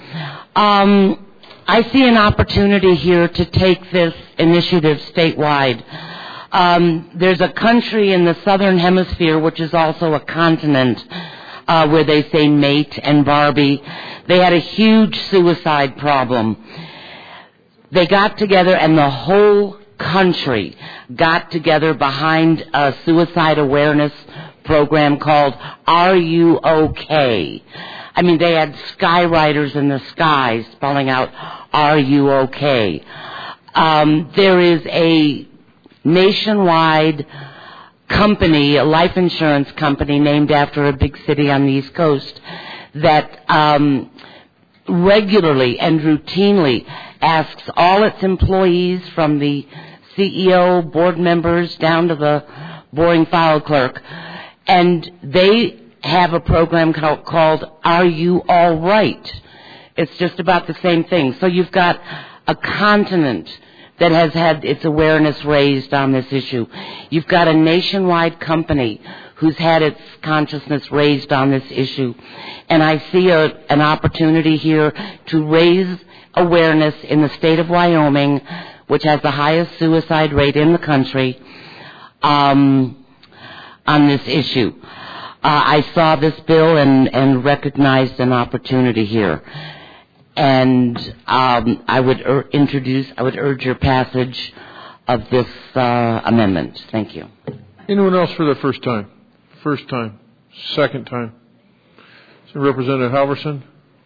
I see an opportunity here to take this initiative statewide. There's a country in the southern hemisphere, which is also a continent, where they say mate and Barbie. They had a huge suicide problem. They got together, and the whole country got together behind a suicide awareness program called Are You OK? I mean, they had skywriters in the sky spelling out Are You OK? There is a nationwide company, a life insurance company named after a big city on the East Coast that regularly and routinely asks all its employees, from the CEO, board members, down to the boring file clerk, and they have a program called Are You All Right? It's just about the same thing. So you've got a continent that has had its awareness raised on this issue. You've got a nationwide company who's had its consciousness raised on this issue. And I see an opportunity here to raise awareness in the state of Wyoming, which has the highest suicide rate in the country, on this issue. I saw this bill and recognized an opportunity here. And I would urge your passage of this amendment. Thank you. Anyone else for the first time? First time? Second time? So Representative Halverson?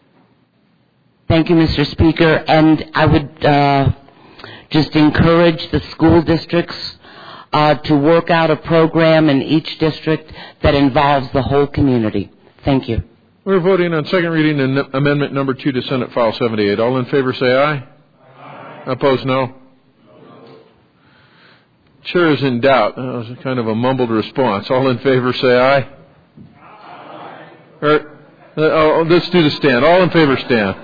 Thank you, Mr. Speaker. And I would just encourage the school districts to work out a program in each district that involves the whole community. Thank you. We're voting on second reading amendment number 2 to Senate File 78. All in favor say aye. Aye. Opposed, no. Chair is in doubt. That was kind of a mumbled response. All in favor say aye. Aye. Let's do the stand. All in favor stand.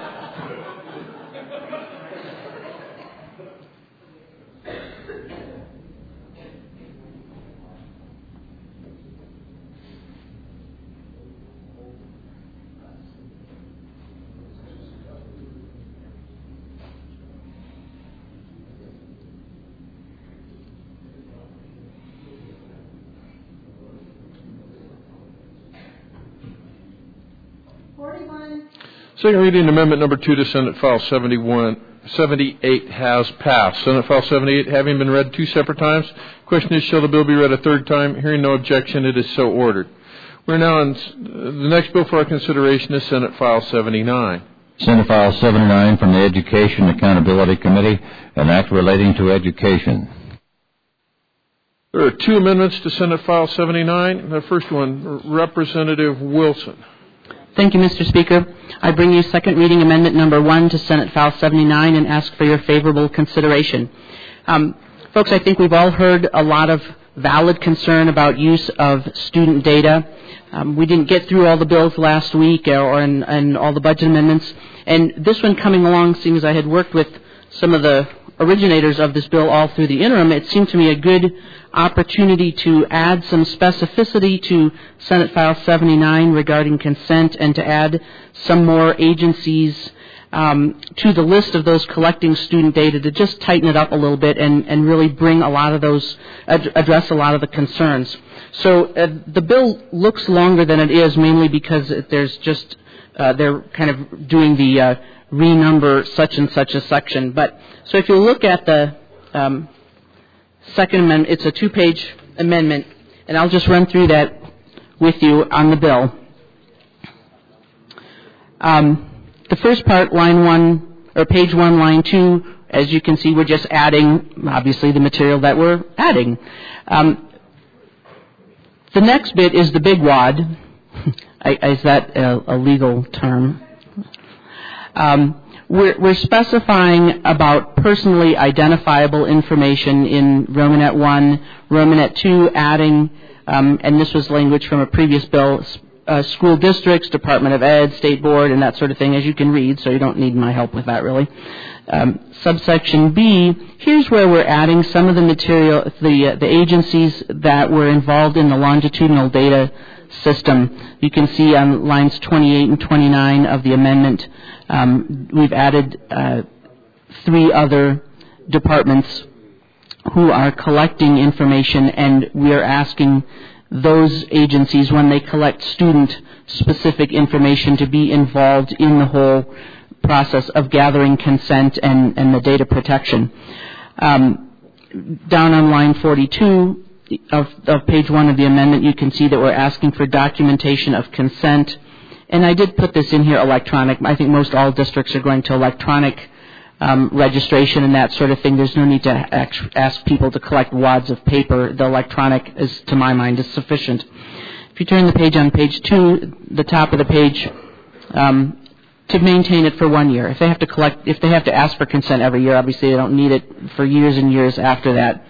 Second reading amendment number 2 to Senate File 78 has passed. Senate File 78 having been read 2 separate times. Question is, shall the bill be read a third time? Hearing no objection, it is so ordered. We're now on the next bill for our consideration is Senate File 79. Senate File 79 from the Education Accountability Committee, an act relating to education. There are 2 amendments to Senate File 79. The first one, Representative Wilson. Thank you, Mr. Speaker. I bring you second reading amendment number 1 to Senate File 79 and ask for your favorable consideration. Folks, I think we've all heard a lot of valid concern about use of student data. We didn't get through all the bills last week and all the budget amendments. And this one coming along, seeing as I had worked with some of the originators of this bill all through the interim, it seemed to me a good opportunity to add some specificity to Senate File 79 regarding consent and to add some more agencies to the list of those collecting student data to just tighten it up a little bit and really bring a lot of those, address a lot of the concerns. So the bill looks longer than it is, mainly because there's just, they're kind of doing the renumber such and such a section. But so if you look at the second amendment, it's a 2-page amendment, and I'll just run through that with you on the bill. The first part, line 1, or page 1, line 2, as you can see, we're just adding, obviously, the material that we're adding. The next bit is the big wad. Is that a legal term? We're specifying about personally identifiable information in Romanet 1, Romanet 2, adding, and this was language from a previous bill, school districts, Department of Ed, State Board, and that sort of thing, as you can read, so you don't need my help with that, really. Subsection B, here's where we're adding some of the material, the agencies that were involved in the longitudinal data system. You can see on lines 28 and 29 of the amendment, we've added 3 other departments who are collecting information, and we are asking those agencies, when they collect student-specific information, to be involved in the whole process of gathering consent and the data protection. Down on line 42 of page 1 of the amendment, you can see that we're asking for documentation of consent. And I did put this in here electronic. I think most all districts are going to electronic registration and that sort of thing. There's no need to ask people to collect wads of paper. The electronic, is, to my mind, is sufficient. If you turn the page on page 2, the top of the page, to maintain it for 1 year. If they have to ask for consent every year, obviously they don't need it for years and years after that.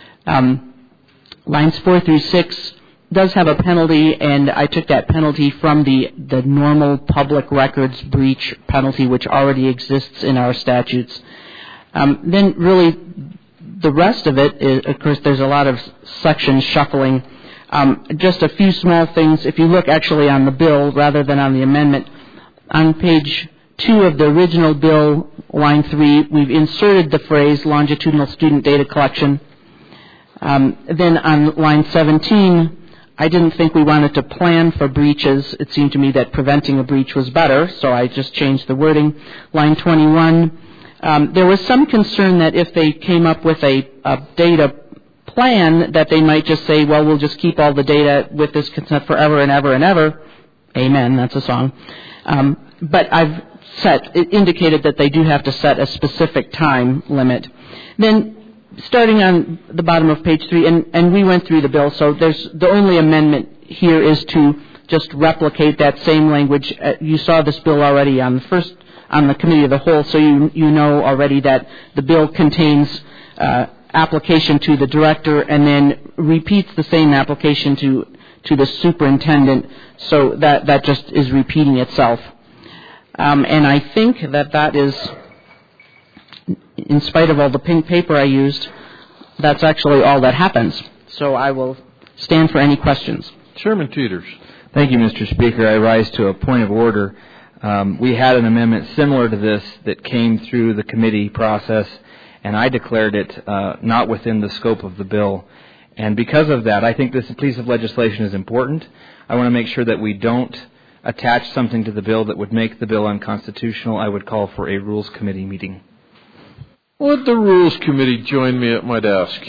Lines 4 through 6 does have a penalty, and I took that penalty from the normal public records breach penalty, which already exists in our statutes. Then really the rest of it is, of course, there's a lot of section shuffling. Just a few small things. If you look actually on the bill rather than on the amendment, on page 2 of the original bill, line 3, we've inserted the phrase longitudinal student data collection. Then on line 17, I didn't think we wanted to plan for breaches. It seemed to me that preventing a breach was better, so I just changed the wording. Line 21, there was some concern that if they came up with a data plan, that they might just say, well, we'll just keep all the data with this consent forever and ever and ever. Amen, that's a song. But I've it indicated that they do have to set a specific time limit. Then, starting on the bottom of page 3, and we went through the bill, so the only amendment here is to just replicate that same language. You saw this bill already on the committee of the whole, so you know already that the bill contains application to the director and then repeats the same application to the superintendent, so that just is repeating itself. And I think that is, in spite of all the pink paper I used, that's actually all that happens. So I will stand for any questions. Chairman Teeters. Thank you, Mr. Speaker. I rise to a point of order. We had an amendment similar to this that came through the committee process, and I declared it not within the scope of the bill. And because of that, I think this piece of legislation is important. I want to make sure that we don't attach something to the bill that would make the bill unconstitutional. I would call for a Rules Committee meeting. Would the Rules Committee join me at my desk?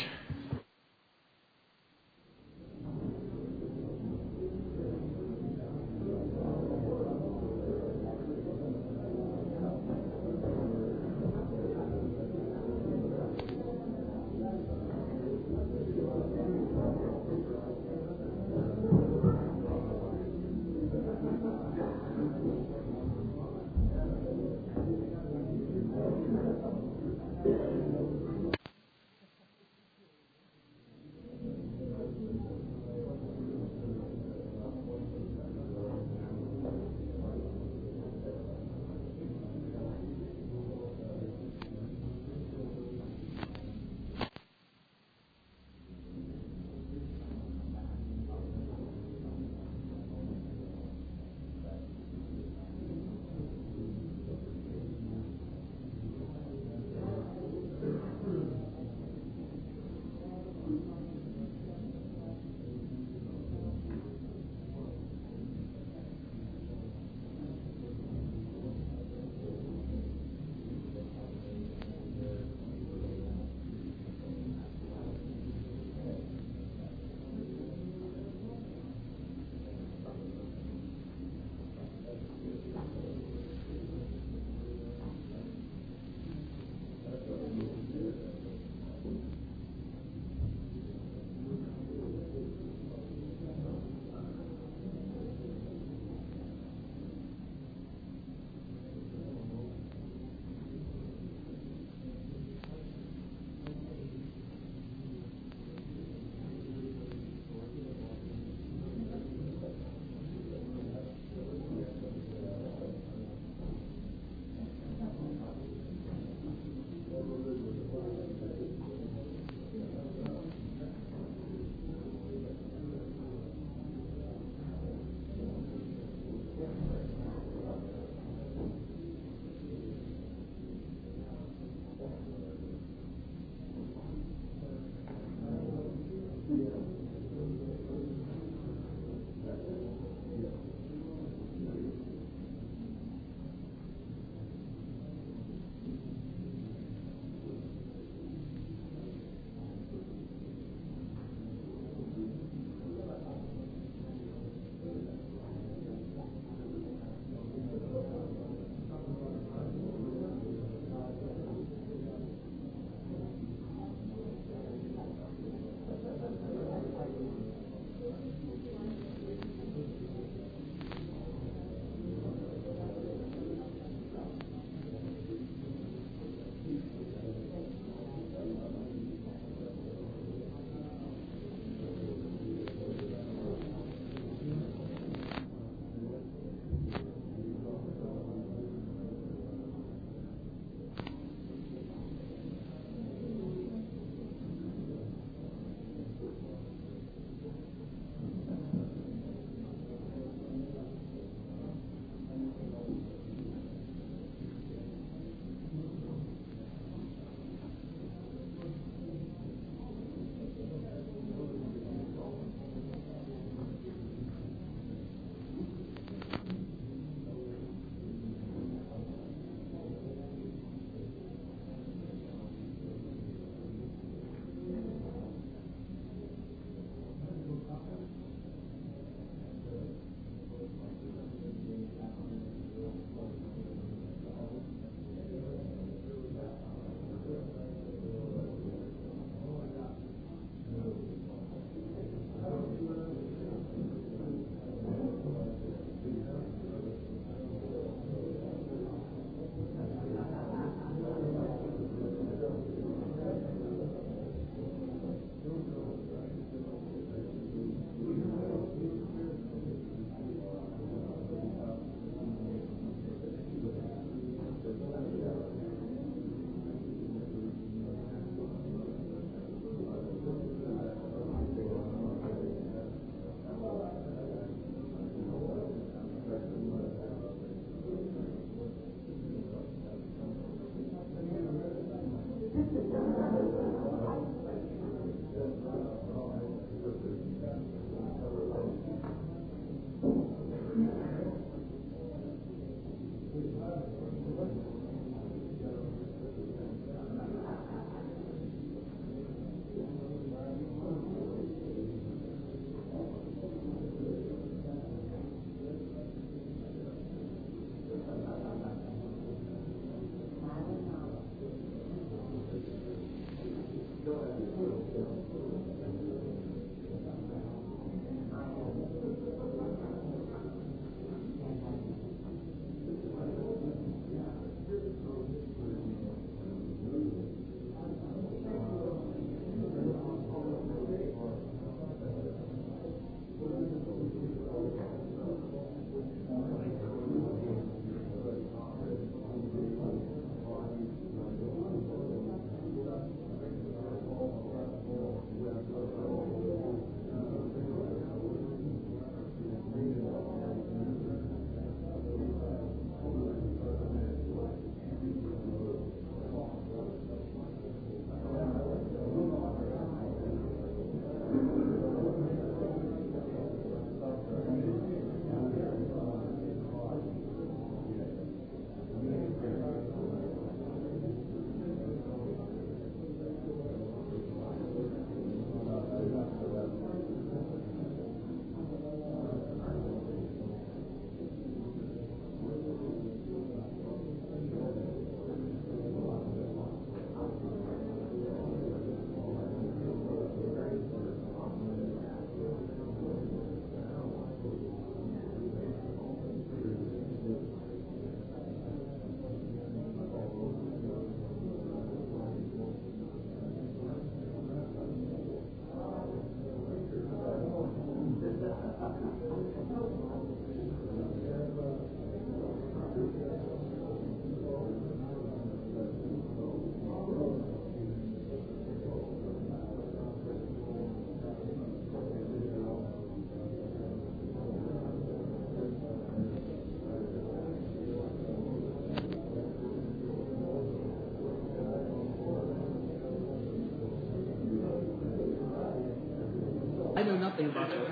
I know nothing about that.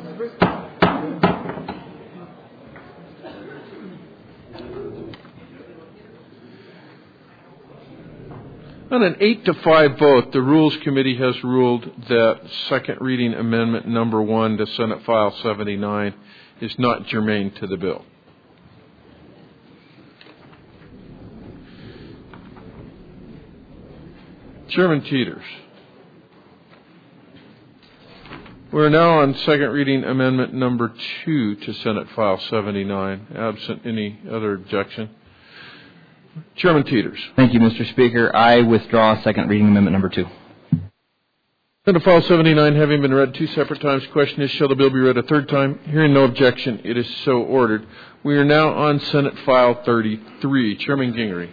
On an 8-5 vote, the Rules Committee has ruled that second reading amendment number 1 to Senate File 79 is not germane to the bill. Chairman Teeters. We're now on second reading amendment number 2 to Senate File 79, absent any other objection. Chairman Teeters. Thank you, Mr. Speaker. I withdraw second reading amendment number 2. Senate File 79 having been read 2 separate times, question is, shall the bill be read a third time? Hearing no objection, it is so ordered. We are now on Senate File 33. Chairman Gingery.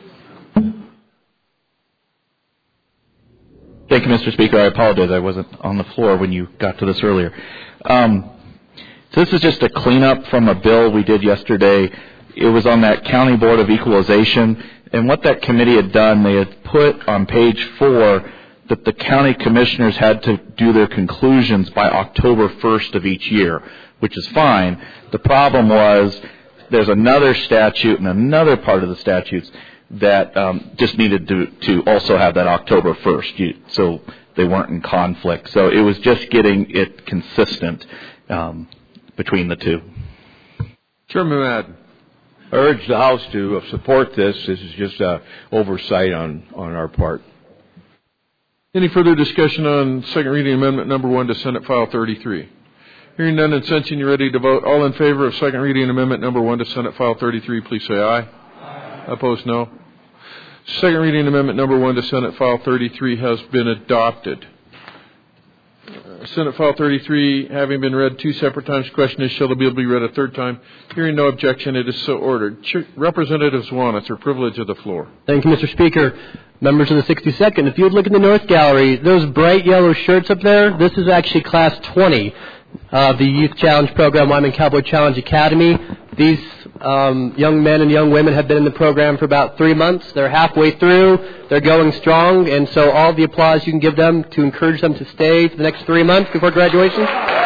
Thank you, Mr. Speaker. I apologize. I wasn't on the floor when you got to this earlier. So this is just a cleanup from a bill we did yesterday. It was on that County Board of Equalization. And what that committee had done, they had put on page 4 that the county commissioners had to do their conclusions by October 1st of each year, which is fine. The problem was there's another statute and another part of the statutes that just needed to also have that October 1st, so they weren't in conflict. So it was just getting it consistent between the two. Chairman Madden. I urge the House to support this. This is just oversight on our part. Any further discussion on second reading amendment number 1 to Senate File 33? Hearing none and sensing you're ready to vote, all in favor of second reading amendment number 1 to Senate File 33, please say aye. Aye. Opposed, no. Second reading amendment number 1 to Senate File 33 has been adopted. Senate File 33 having been read 2 separate times, question is, shall the bill be read a third time? Hearing no objection, it is so ordered. Representative Zwan, it's her privilege of the floor. Thank you, Mr. Speaker. Members of the 62nd, if you would look in the North Gallery, those bright yellow shirts up there, this is actually Class 20 of the Youth Challenge Program, Wyoming Cowboy Challenge Academy. These young men and young women have been in the program for about 3 months. They're halfway through. They're going strong, and so all the applause you can give them to encourage them to stay for the next 3 months before graduation.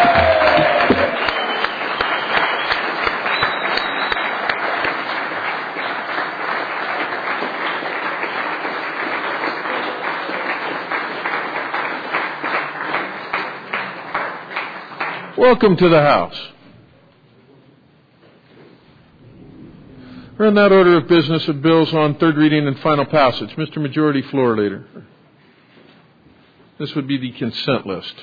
Welcome to the House. We're in that order of business of bills on third reading and final passage. Mr. Majority Floor Leader. This would be the consent list.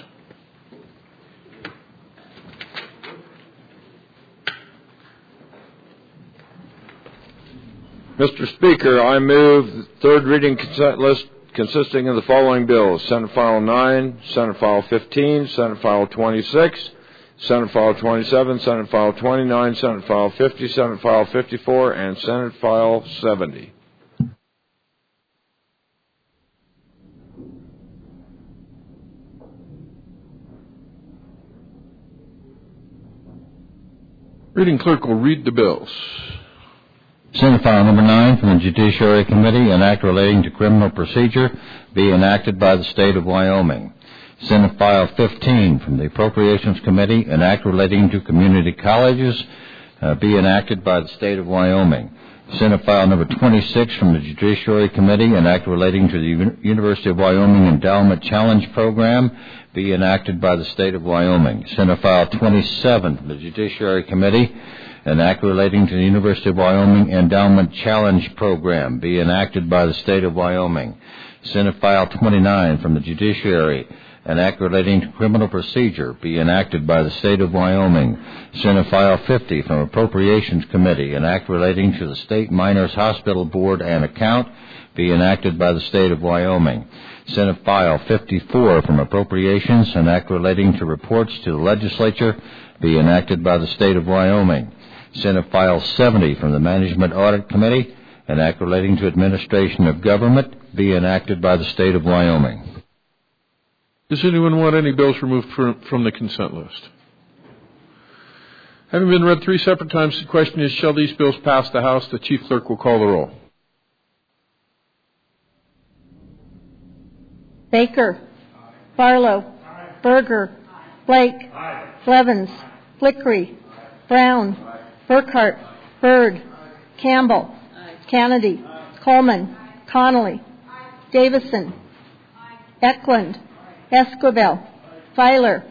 Mr. Speaker, I move the third reading consent list consisting of the following bills: Senate File 9, Senate File 15, Senate File 26, Senate File 27, Senate File 29, Senate File 50, Senate File 54, and Senate File 70. Reading clerk will read the bills. Senate File Number 9 from the Judiciary Committee, an act relating to criminal procedure, be enacted by the State of Wyoming. Senate File 15 from the Appropriations Committee, an act relating to community colleges, be enacted by the State of Wyoming. Senate File Number 26 from the Judiciary Committee, an act relating to the University of Wyoming Endowment Challenge Program, be enacted by the State of Wyoming. Senate File 27 from the Judiciary Committee, an act relating to the University of Wyoming Endowment Challenge Program, be enacted by the State of Wyoming. Senate File 29 from the Judiciary, an act relating to criminal procedure, be enacted by the State of Wyoming. Senate File 50 from Appropriations Committee, an act relating to the State Miners Hospital Board and account, be enacted by the State of Wyoming. Senate File 54 from Appropriations, an act relating to reports to the legislature, be enacted by the State of Wyoming. Senate File 70 from the Management Audit Committee, an act relating to administration of government, be enacted by the State of Wyoming. Does anyone want any bills removed from the consent list? Having been read 3 separate times, the question is, shall these bills pass the House? The Chief Clerk will call the roll. Baker. Barlow. Berger. Blake. Blevins. Flickery. Brown. Burkhart. Byrd. Campbell. Kennedy. Coleman. Connolly. Davison. Eklund. Esquivel. Filer.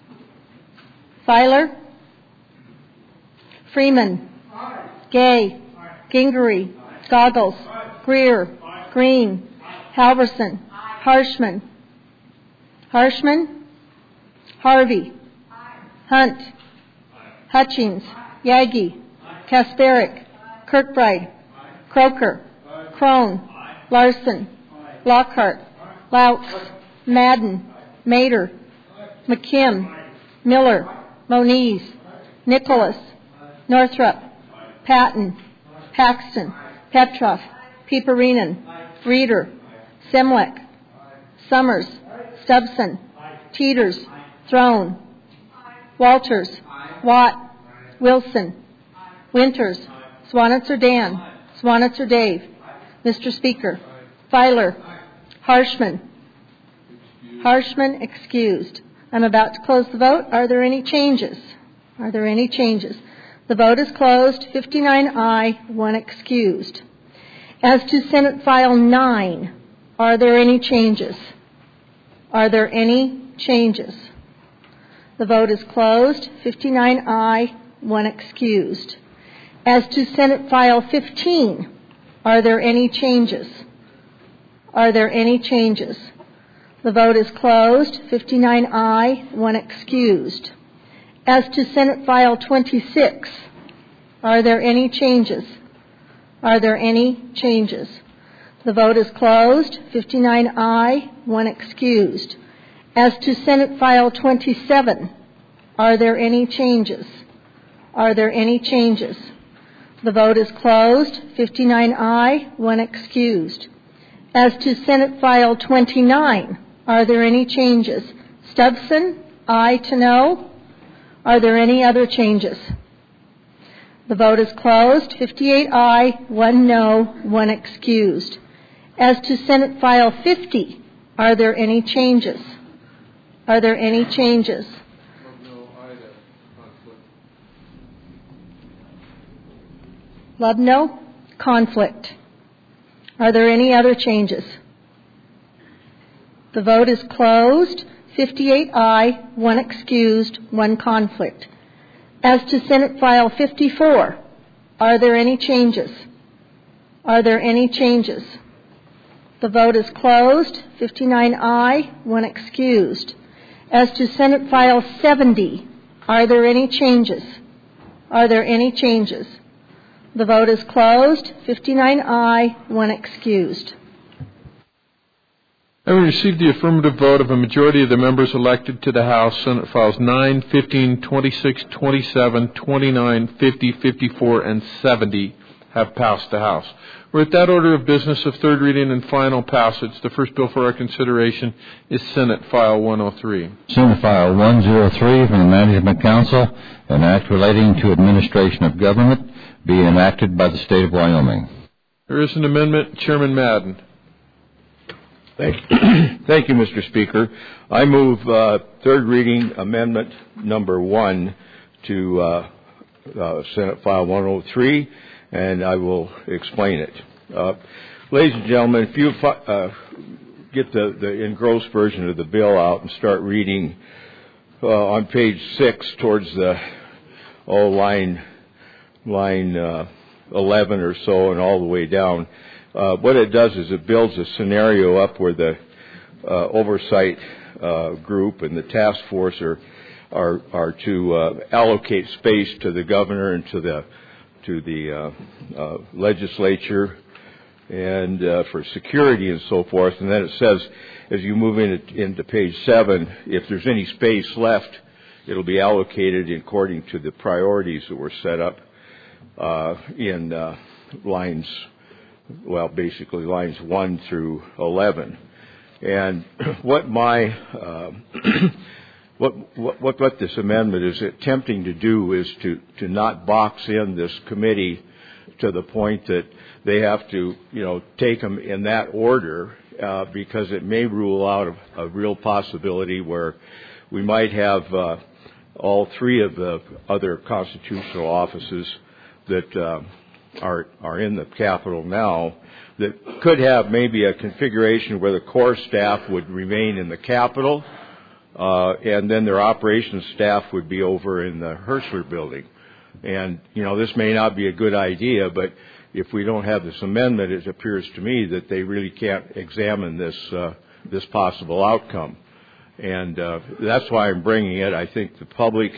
Freeman. Gay. Gingery. Goggles. Greer. Green. Halverson. Harshman. Harvey. Hunt. Hutchings. Yagi. Kasparic. Kirkbride. Croker. Crone. Larson. Lockhart. Laux. Madden. Mater. McKim. Miller. Moniz. Nicholas. Northrup. Patton. Paxton. Petroff. Peperinen. Reeder. Semlek. Summers. Stubson. Teeters. Throne. Walters. Watt. Wilson. Winters. Swanitzer Dan. Swanitzer Dave. Mr. Speaker. Filer. Harshman. Harshman excused. I'm about to close the vote. Are there any changes? The vote is closed. 59 aye, 1 excused. As to Senate File 9, are there any changes? The vote is closed. 59 aye, 1 excused. As to Senate File 15, are there any changes? The vote is closed. 59 aye, 1 excused. As to Senate File 26, are there any changes? The vote is closed. 59 aye, 1 excused. As to Senate File 27, are there any changes? The vote is closed. 59 aye, 1 excused. As to Senate File 29, are there any changes? Stubson, aye to no. Are there any other changes? The vote is closed. 58 aye, 1 no, 1 excused. As to Senate File 50, are there any changes? Lubno, conflict. Are there any other changes? The vote is closed. 58 aye, 1 excused, 1 conflict. As to Senate File 54, are there any changes? The vote is closed. 59 aye, 1 excused. As to Senate File 70, are there any changes? The vote is closed. 59 aye, 1 excused. Having received the affirmative vote of a majority of the members elected to the House, Senate Files 9, 15, 26, 27, 29, 50, 54, and 70 have passed the House. We're at that order of business of third reading and final passage. The first bill for our consideration is Senate File 103. Senate File 103 from the Management Council, an act relating to administration of government, being enacted by the state of Wyoming. There is an amendment. Chairman Madden. Thank you, Mr. Speaker. I move third reading amendment number 1 to Senate File 103, and I will explain it. Ladies and gentlemen, if you get the engrossed version of the bill out and start reading on page 6 towards the line 11 or so and all the way down, what it does is it builds a scenario up where the oversight group and the task force are to allocate space to the governor and to the legislature and for security and so forth. And then it says, as you move into page 7, if there's any space left, it'll be allocated according to the priorities that were set up in basically lines 1 through 11. And what this amendment is attempting to do is to not box in this committee to the point that they have to, take them in that order, because it may rule out a real possibility where we might have all three of the other constitutional offices that are in the Capitol now that could have maybe a configuration where the core staff would remain in the Capitol, and then their operations staff would be over in the Hirschler building. And, this may not be a good idea, but if we don't have this amendment, it appears to me that they really can't examine this possible outcome. And that's why I'm bringing it. I think the public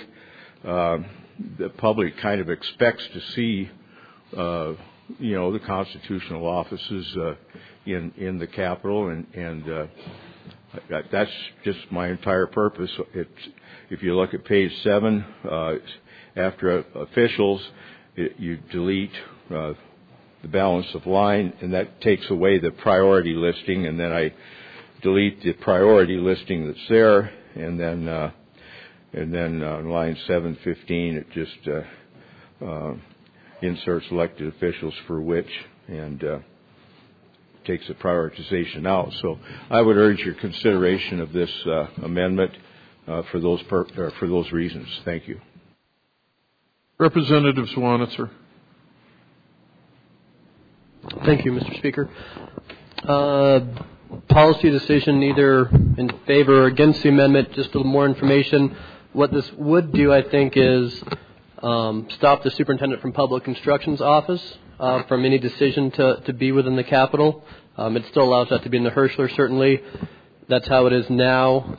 kind of expects to see the constitutional offices in the Capitol, and that's just my entire purpose. If you look at page 7, after officials, you delete the balance of line, and that takes away the priority listing, and then I delete the priority listing that's there, and then on line 715 it just inserts elected officials for which, and takes the prioritization out. So I would urge your consideration of this amendment for those reasons. Thank you. Representative Zwanitzer. Thank you, Mr. Speaker. Policy decision either in favor or against the amendment, just a little more information. What this would do, I think, is stop the Superintendent from Public Instruction's office from any decision to be within the Capitol. It still allows that to be in the Hirschler, certainly. That's how it is now.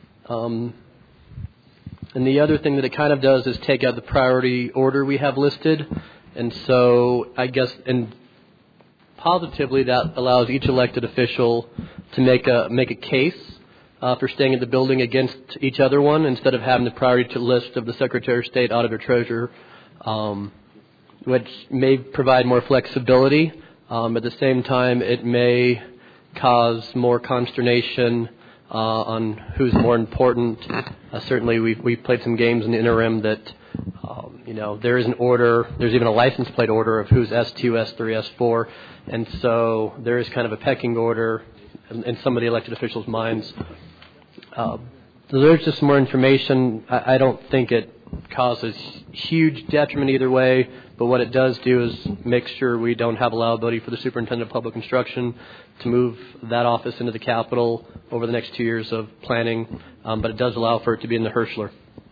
And the other thing that it kind of does is take out the priority order we have listed. And so I guess, and positively, that allows each elected official to make a case for staying at the building against each other one, instead of having the priority list of the Secretary of State, Auditor, Treasurer, which may provide more flexibility. At the same time, it may cause more consternation on who's more important. Certainly, we've played some games in the interim that there is an order. There's even a license plate order of who's S2, S3, S4, and so there is kind of a pecking order in some of the elected officials' minds. So there's just more information. I don't think it causes huge detriment either way, but what it does do is make sure we don't have allowability for the Superintendent of Public Instruction to move that office into the Capitol over the next 2 years of planning, but it does allow for it to be in the Hirschler.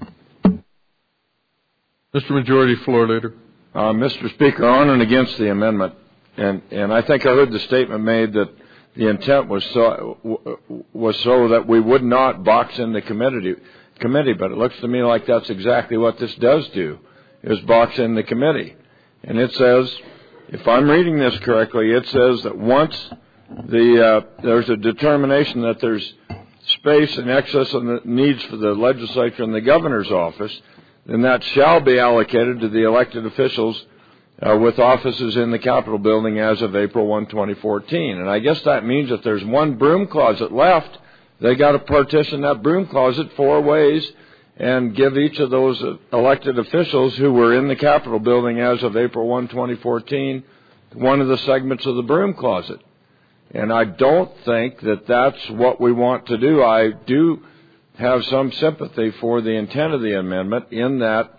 Mr. Majority Floor Leader. Mr. Speaker, on and against the amendment, and I think I heard the statement made that the intent was so that we would not box in the committee, but it looks to me like that's exactly what this does do, is box in the committee. And it says, if I'm reading this correctly, it says that once there's a determination that there's space in excess of the needs for the legislature and the governor's office, then that shall be allocated to the elected officials with offices in the Capitol building as of April 1, 2014. And I guess that means if there's one broom closet left, they got to partition that broom closet 4 ways and give each of those elected officials who were in the Capitol building as of April 1, 2014, one of the segments of the broom closet. And I don't think that that's what we want to do. I do have some sympathy for the intent of the amendment in that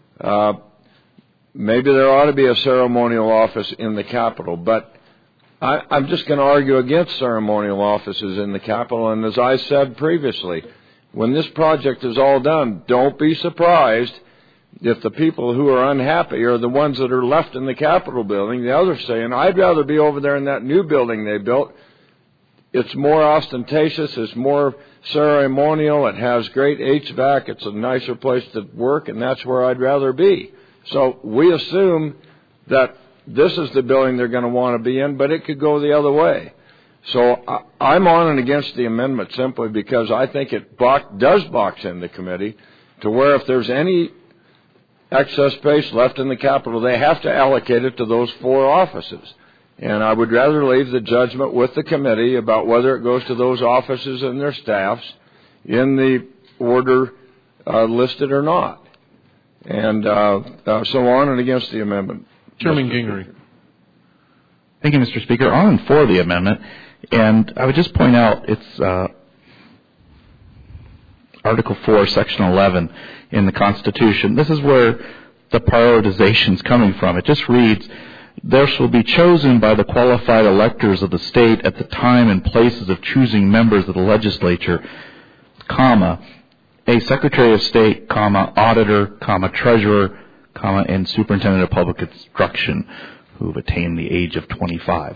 maybe there ought to be a ceremonial office in the Capitol, but I'm just going to argue against ceremonial offices in the Capitol. And as I said previously, when this project is all done, don't be surprised if the people who are unhappy are the ones that are left in the Capitol building. The others saying, I'd rather be over there in that new building they built. It's more ostentatious. It's more ceremonial. It has great HVAC. It's a nicer place to work, and that's where I'd rather be. So we assume that this is the building they're going to want to be in, but it could go the other way. So I'm on and against the amendment simply because I think it does box in the committee to where if there's any excess space left in the Capitol, they have to allocate it to those 4 offices. And I would rather leave the judgment with the committee about whether it goes to those offices and their staffs in the order listed or not. And so on and against the amendment. Chairman Gingrey. Thank you, Mr. Speaker. On and for the amendment. And I would just point out Article 4, Section 11 in the Constitution. This is where the prioritization is coming from. It just reads, there shall be chosen by the qualified electors of the state at the time and places of choosing members of the legislature, comma, a Secretary of State, comma, auditor, comma, treasurer, comma, and superintendent of public instruction who have attained the age of 25.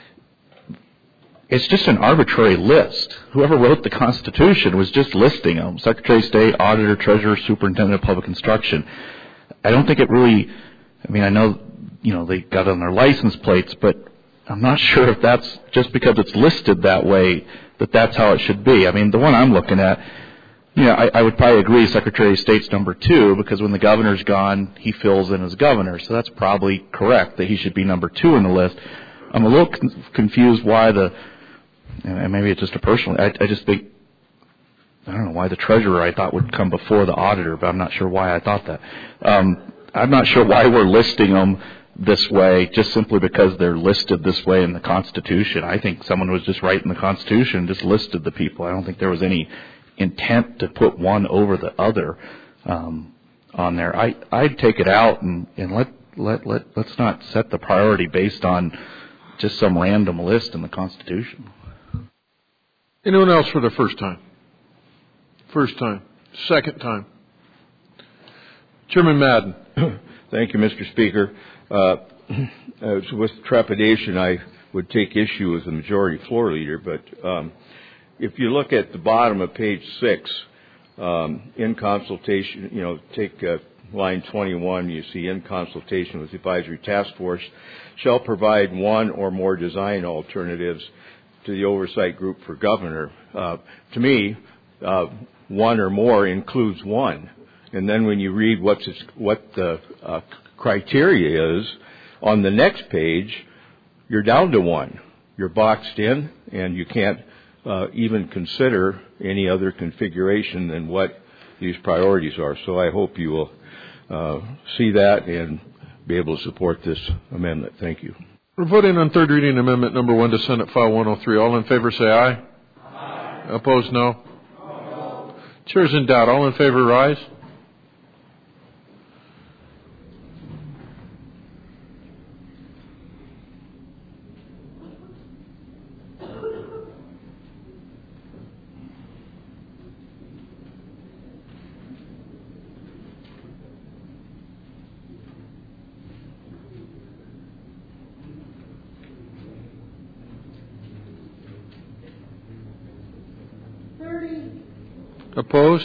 It's just an arbitrary list. Whoever wrote the Constitution was just listing them. Secretary of State, auditor, treasurer, superintendent of public instruction. I don't think it really, I know, they got on their license plates, but I'm not sure if that's just because it's listed that way, that's how it should be. The one I'm looking at, I would probably agree Secretary of State's number 2, because when the governor's gone, he fills in as governor. So that's probably correct that he should be number 2 in the list. I'm a little confused why and maybe it's just a personal, I just think, I don't know why the treasurer I thought would come before the auditor, but I'm not sure why I thought that. I'm not sure why we're listing them this way, just simply because they're listed this way in the Constitution. I think someone was just writing the Constitution and just listed the people. I don't think there was any intent to put one over the other on there. I'd take it out and let's not set the priority based on just some random list in the Constitution. Anyone else for the first time? First time. Second time. Chairman Madden. Thank you, Mr. Speaker. With trepidation, I would take issue with the majority floor leader, but if you look at the bottom of page 6, in consultation, take line 21, you see in consultation with the advisory task force, shall provide one or more design alternatives to the oversight group for governor. To me, one or more includes one. And then when you read what the criteria is, on the next page, you're down to one. You're boxed in, and you can't even consider any other configuration than what these priorities are. So I hope you will see that and be able to support this amendment. Thank you. We're voting on third reading amendment number 1 to Senate File 103. All in favor say aye. Aye. Opposed, no. No. Chair's in doubt. All in favor rise. Opposed?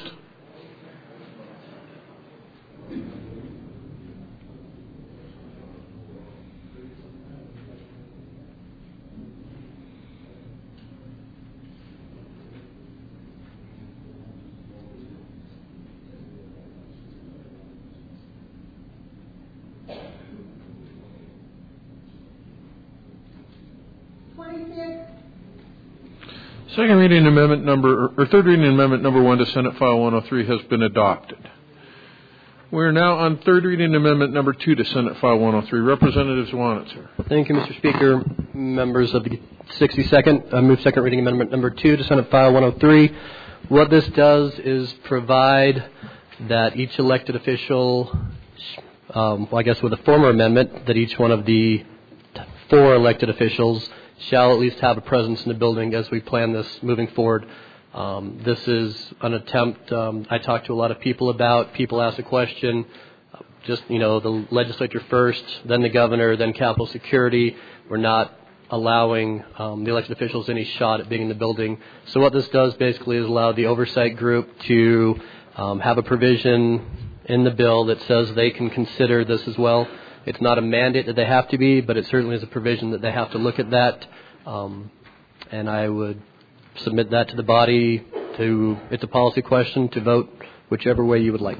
Third reading amendment number 1 to Senate File 103 has been adopted. We are now on third reading amendment number 2 to Senate File 103. Representative Zwanitzer. Thank you, Mr. Speaker. Members of the 62nd, I move second reading amendment number 2 to Senate File 103. What this does is provide that each elected official, with a former amendment, that each one of the 4 elected officials shall at least have a presence in the building as we plan this moving forward. This is an attempt I talked to a lot of people about. People ask a question, the legislature first, then the governor, then Capitol Security. We're not allowing the elected officials any shot at being in the building. So what this does basically is allow the oversight group to have a provision in the bill that says they can consider this as well. It's not a mandate that they have to be, but it certainly is a provision that they have to look at that. And I would submit that to the body it's a policy question, to vote whichever way you would like.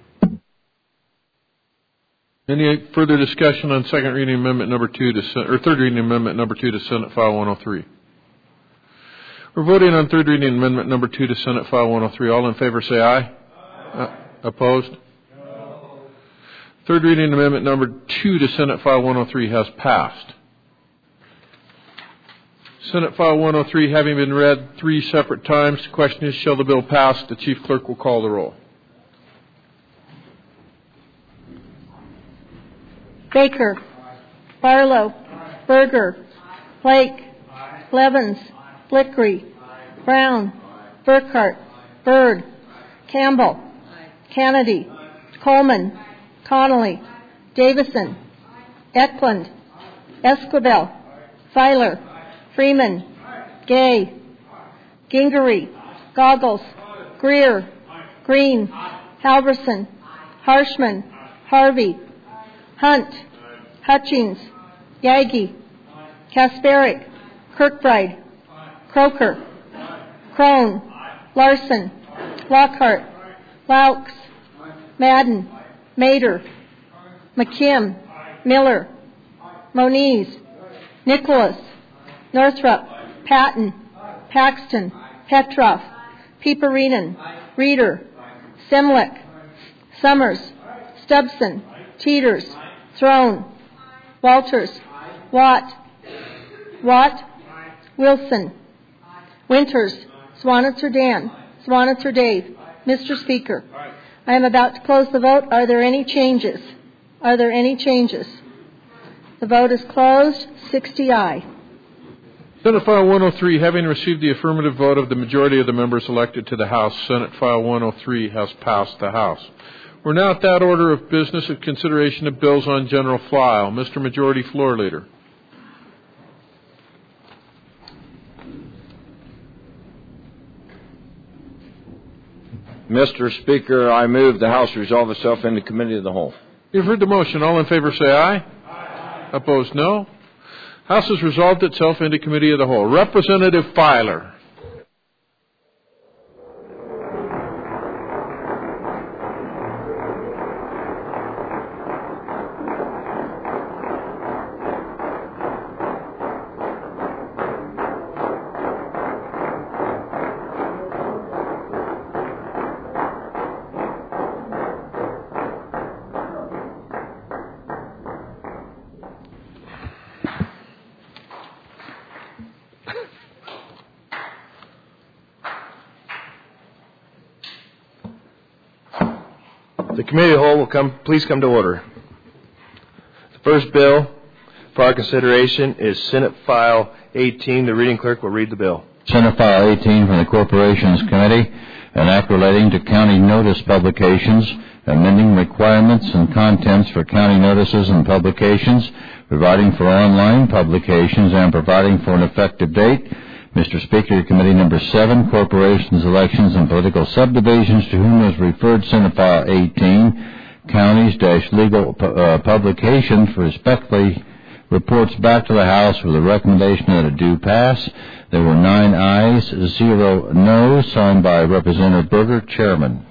Any further discussion on second reading amendment number 2 or third reading amendment number 2 to Senate File 103? We're voting on third reading amendment number 2 to Senate File 103. All in favor say aye. Aye. Opposed? No. Third reading amendment number 2 to Senate File 103 has passed. Senate File 103 having been read 3 separate times, the question is, shall the bill pass? The Chief Clerk will call the roll. Baker. Barlow. Berger. Blake. Blevins. Blickery. Brown. Burkhart. Byrd. Campbell. Kennedy. Coleman. Connolly. Davison. Eklund. Esquivel. Filer. Freeman. Gay. Gingery. Goggles. Greer. Green. Halverson. Harshman. Harvey. Hunt. Hutchings. Yagi. Kasparic. Kirkbride. Croker. Crone. Larson. Lockhart. Laux. Madden. Mater. McKim. Miller. Moniz. Nicholas. Northrup. Patton. Paxton. Petroff. Peeperinen. Reeder. Semlick. Summers. Stubson. Teeters. Throne. Walters. Watt. Wilson. Winters. Swanitzer Dan. Swanitzer Dave. Mr. Speaker, I am about to close the vote. Are there any changes? Are there any changes? The vote is closed. 60 aye. Senate File 103, having received the affirmative vote of the majority of the members elected to the House, Senate File 103 has passed the House. We're now at that order of business of consideration of bills on general file. Mr. Majority Floor Leader. Mr. Speaker, I move the House resolve itself into Committee of the Whole. You've heard the motion. All in favor say aye. Aye. Opposed, no. House has resolved itself into Committee of the Whole. Representative Filer. The Committee of the Whole will please come to order. The first bill for our consideration is Senate File 18. The reading clerk will read the bill. Senate File 18 from the Corporations Committee, an act relating to county notice publications, amending requirements and contents for county notices and publications, providing for online publications, and providing for an effective date. Mr. Speaker, Committee Number 7, Corporations, Elections, and Political Subdivisions, to whom is referred Senate File 18, Counties-Legal Publications, respectfully reports back to the House with a recommendation that it do pass. There were 9 ayes, 0 noes, signed by Representative Berger, Chairman.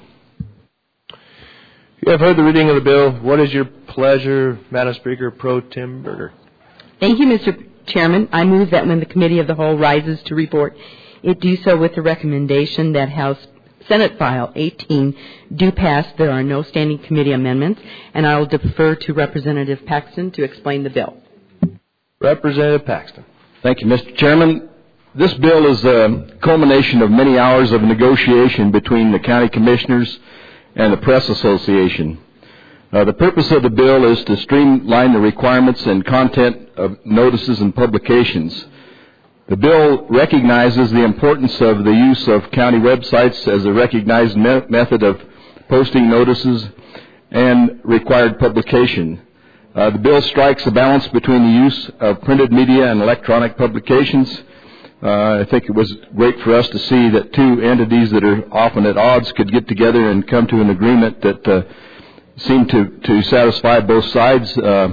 You have heard the reading of the bill. What is your pleasure, Madam Speaker, Pro Tem Berger? Thank you, Mr. Chairman. I move that when the Committee of the Whole rises to report, it do so with the recommendation that Senate File 18 do pass. There are no standing committee amendments, and I will defer to Representative Paxton to explain the bill. Representative Paxton. Thank you, Mr. Chairman. This bill is a culmination of many hours of negotiation between the county commissioners and the Press Association. The purpose of the bill is to streamline the requirements and content of notices and publications. The bill recognizes the importance of the use of county websites as a recognized method of posting notices and required publication. The bill strikes a balance between the use of printed media and electronic publications. I think it was great for us to see that 2 entities that are often at odds could get together and come to an agreement that seemed to satisfy both sides.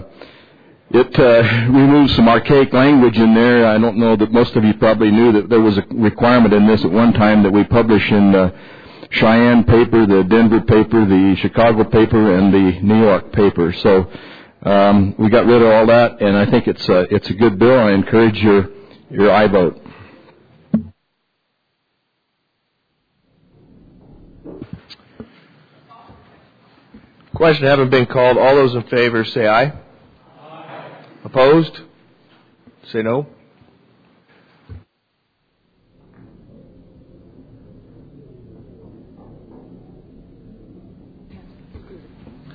It removes some archaic language in there. I don't know that most of you probably knew that there was a requirement in this at one time that we publish in the Cheyenne paper, the Denver paper, the Chicago paper, and the New York paper. So we got rid of all that, and I think it's a good bill. I encourage your aye vote. Question having been called. All those in favor say aye. Aye. Opposed? Say no.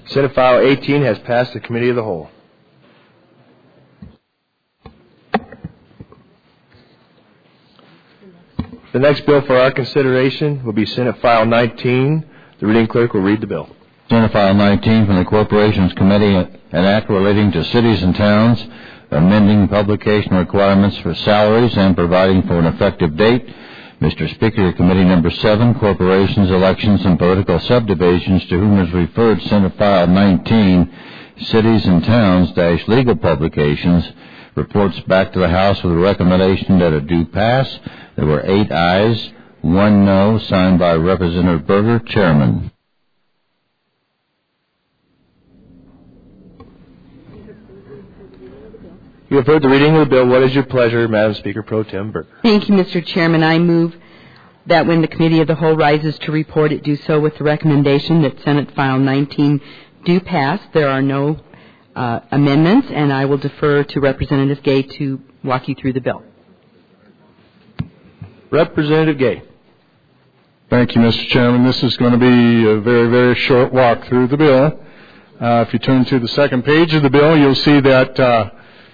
Senate File 18 has passed the Committee of the Whole. The next bill for our consideration will be Senate File 19. The reading clerk will read the bill. Senate File 19 from the Corporations Committee, an act relating to cities and towns, amending publication requirements for salaries and providing for an effective date. Mr. Speaker, Committee Number 7, Corporations, Elections, and Political Subdivisions, to whom is referred Senate File 19, Cities and Towns - Legal Publications, reports back to the House with a recommendation that it do pass. There were 8 ayes, 1 no, signed by Representative Berger, Chairman. You have heard the reading of the bill. What is your pleasure, Madam Speaker Pro Tem Berger? Thank you, Mr. Chairman. I move that when the Committee of the Whole rises to report, it do so with the recommendation that Senate File 19 do pass. There are no amendments, and I will defer to Representative Gay to walk you through the bill. Representative Gay. Thank you, Mr. Chairman. This is going to be a very, very short walk through the bill. If you turn to the second page of the bill, you'll see that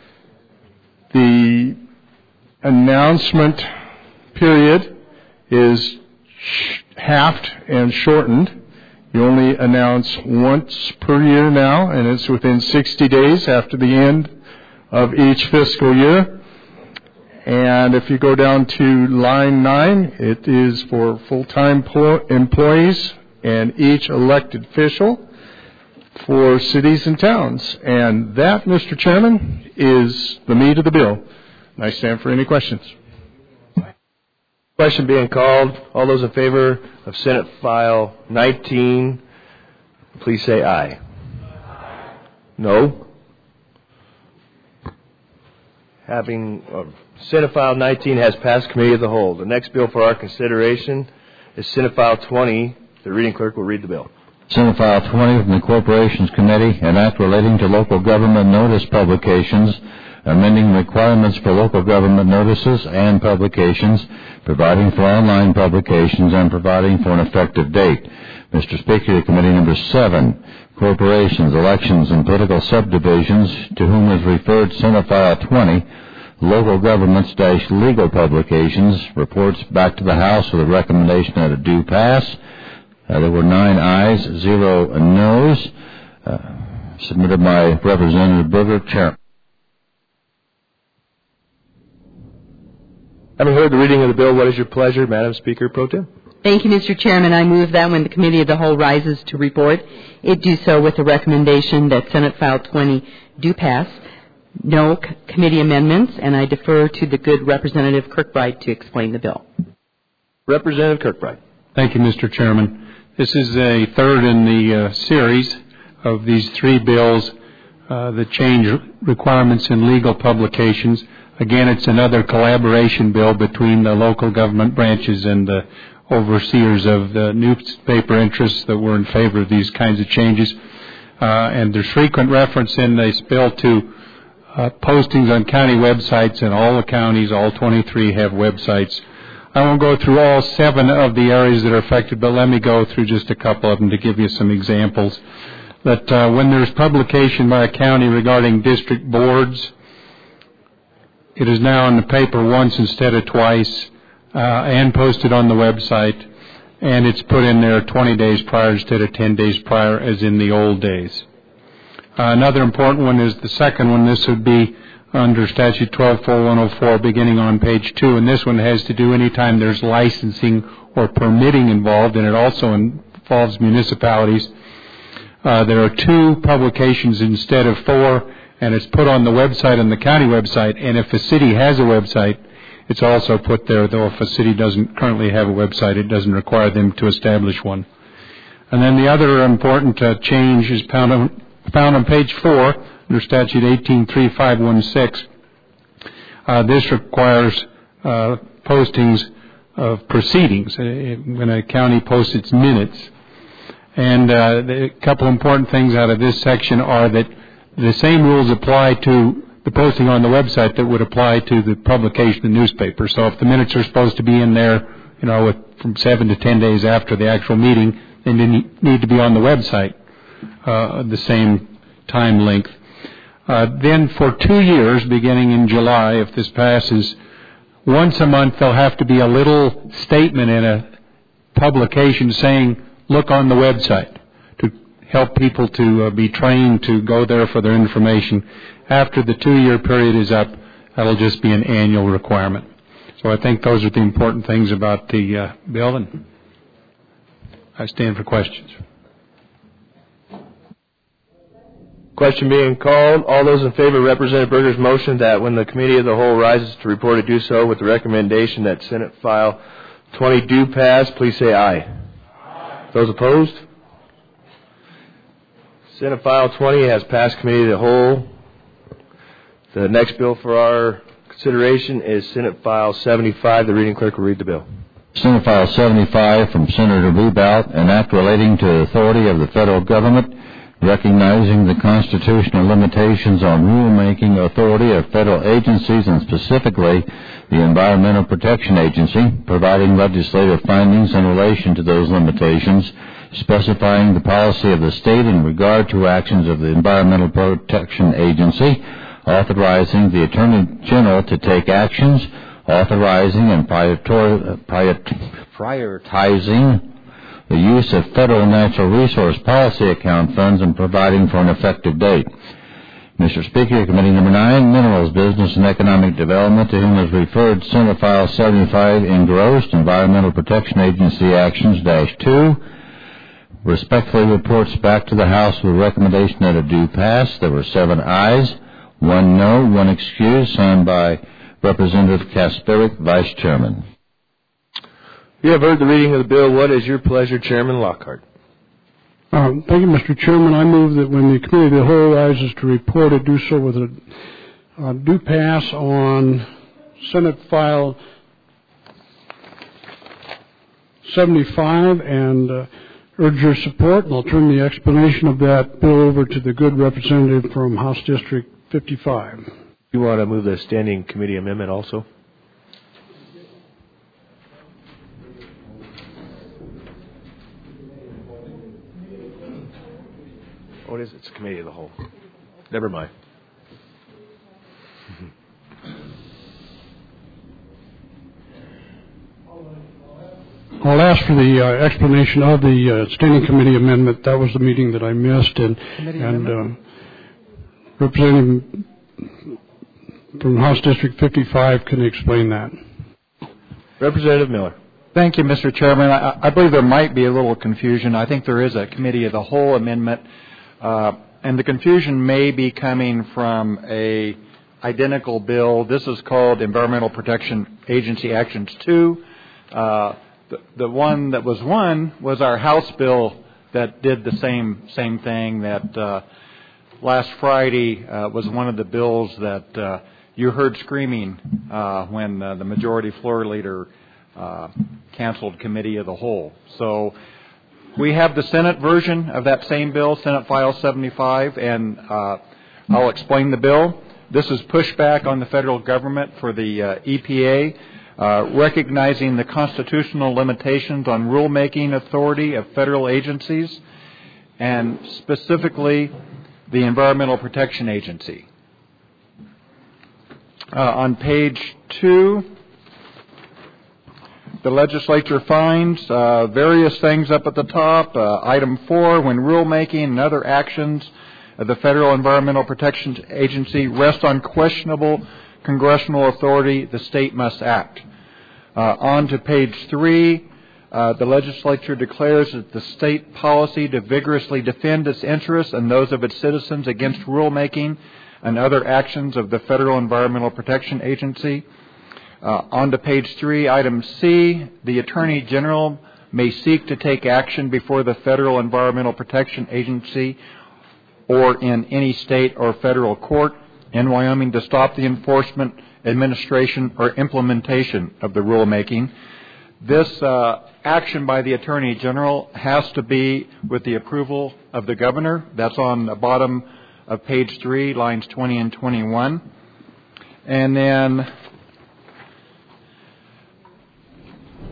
the announcement period is halved and shortened. You only announce once per year now, and it's within 60 days after the end of each fiscal year. And if you go down to line 9, it is for full-time employees and each elected official for cities and towns. And that, Mr. Chairman, is the meat of the bill. And I stand for any questions. Question being called. All those in favor of Senate File 19, please say aye. No? Senate File 19 has passed Committee of the Whole. The next bill for our consideration is Senate File 20. The reading clerk will read the bill. Senate File 20 from the Corporations Committee, an act relating to local government notice publications, amending requirements for local government notices and publications, providing for online publications, and providing for an effective date. Mr. Speaker, Committee Number 7, Corporations, Elections, and Political Subdivisions, to whom is referred Senate File 20, Local Governments - Legal Publications, reports back to the House with a recommendation that it do pass. There were 9 ayes, 0 noes, submitted by Representative Berger, Chairman. Having heard the reading of the bill, what is your pleasure, Madam Speaker Pro Tem? Thank you, Mr. Chairman. I move that when the Committee of the Whole rises to report, it do so with the recommendation that Senate File 20 do pass. No committee amendments, and I defer to the good Representative Kirkbride to explain the bill. Representative Kirkbride. Thank you, Mr. Chairman. This is a third in the series of these 3 bills that change requirements in legal publications. Again, it's another collaboration bill between the local government branches and the overseers of the newspaper interests that were in favor of these kinds of changes. And there's frequent reference in this bill to postings on county websites, and all the counties, all 23, have websites. I won't go through all 7 of the areas that are affected, but let me go through just a couple of them to give you some examples. That when there's publication by a county regarding district boards, it is now in the paper once instead of twice, and posted on the website, and it's put in there 20 days prior instead of 10 days prior as in the old days. Another important one is the second one. This would be under Statute 12-4104, beginning on page 2, and this one has to do anytime there's licensing or permitting involved, and it also involves municipalities. There are 2 publications instead of 4, and it's put on the website, on the county website, and if a city has a website, it's also put there, though if a city doesn't currently have a website, it doesn't require them to establish one. And then the other important change is found on page 4, under Statute 18-3516. This requires postings of proceedings when a county posts its minutes. And a couple important things out of this section are that the same rules apply to the posting on the website that would apply to the publication in the newspaper. So if the minutes are supposed to be in there, from 7 to 10 days after the actual meeting, they need to be on the website. the same time length. Then for 2 years, beginning in July, if this passes, once a month there'll have to be a little statement in a publication saying, look on the website, to help people to be trained to go there for their information. After the 2-year period is up, that'll just be an annual requirement. So I think those are the important things about the bill, and I stand for questions. Question being called. All those in favor of Representative Berger's motion that when the committee of the whole rises to report, to do so with the recommendation that Senate File 20 do pass, please say aye. Aye. Those opposed? Senate File 20 has passed committee of the whole. The next bill for our consideration is Senate File 75. The reading clerk will read the bill. Senate File 75 from Senator Boebelt, an act relating to the authority of the federal government, recognizing the constitutional limitations on rulemaking authority of federal agencies and specifically the Environmental Protection Agency, providing legislative findings in relation to those limitations, specifying the policy of the state in regard to actions of the Environmental Protection Agency, authorizing the Attorney General to take actions, authorizing and prioritizing the use of federal natural resource policy account funds and providing for an effective date. Mr. Speaker, Committee Number 9, Minerals, Business and Economic Development, to whom is referred Senate File 75, engrossed, Environmental Protection Agency Actions -2, respectfully reports back to the House with a recommendation that it do pass. There were 7 ayes, 1 no, 1 excused, signed by Representative Kasparic, Vice Chairman. You have heard the reading of the bill. What is your pleasure, Chairman Lockhart? Thank you, Mr. Chairman. I move that when the committee of the whole rises to report it, do so with a do pass on Senate File 75 and urge your support. And I'll turn the explanation of that bill over to the good representative from House District 55. You want to move the standing committee amendment also? What is it? It's a committee of the whole. Never mind. I'll ask for the explanation of the standing committee amendment. That was the meeting that I missed, and Representative from House District 55 can explain that. Representative Miller. Thank you, Mr. Chairman. I believe there might be a little confusion. I think there is a committee of the whole amendment. And the confusion may be coming from a identical bill. This is called Environmental Protection Agency Actions 2. The one that was won was our House bill that did the same thing. That last Friday was one of the bills that you heard screaming when the majority floor leader canceled committee of the whole. So we have the Senate version of that same bill, Senate File 75, and I'll explain the bill. This is pushback on the federal government for the EPA, recognizing the constitutional limitations on rulemaking authority of federal agencies, and specifically the Environmental Protection Agency. On page 2, the legislature finds various things up at the top. Item 4, when rulemaking and other actions of the Federal Environmental Protection Agency rest on questionable congressional authority, the state must act. On to page 3, the legislature declares that the state policy to vigorously defend its interests and those of its citizens against rulemaking and other actions of the Federal Environmental Protection Agency. On to page 3, item C, the Attorney General may seek to take action before the Federal Environmental Protection Agency or in any state or federal court in Wyoming to stop the enforcement, administration, or implementation of the rulemaking. This action by the Attorney General has to be with the approval of the Governor. That's on the bottom of page 3, lines 20 and 21. And then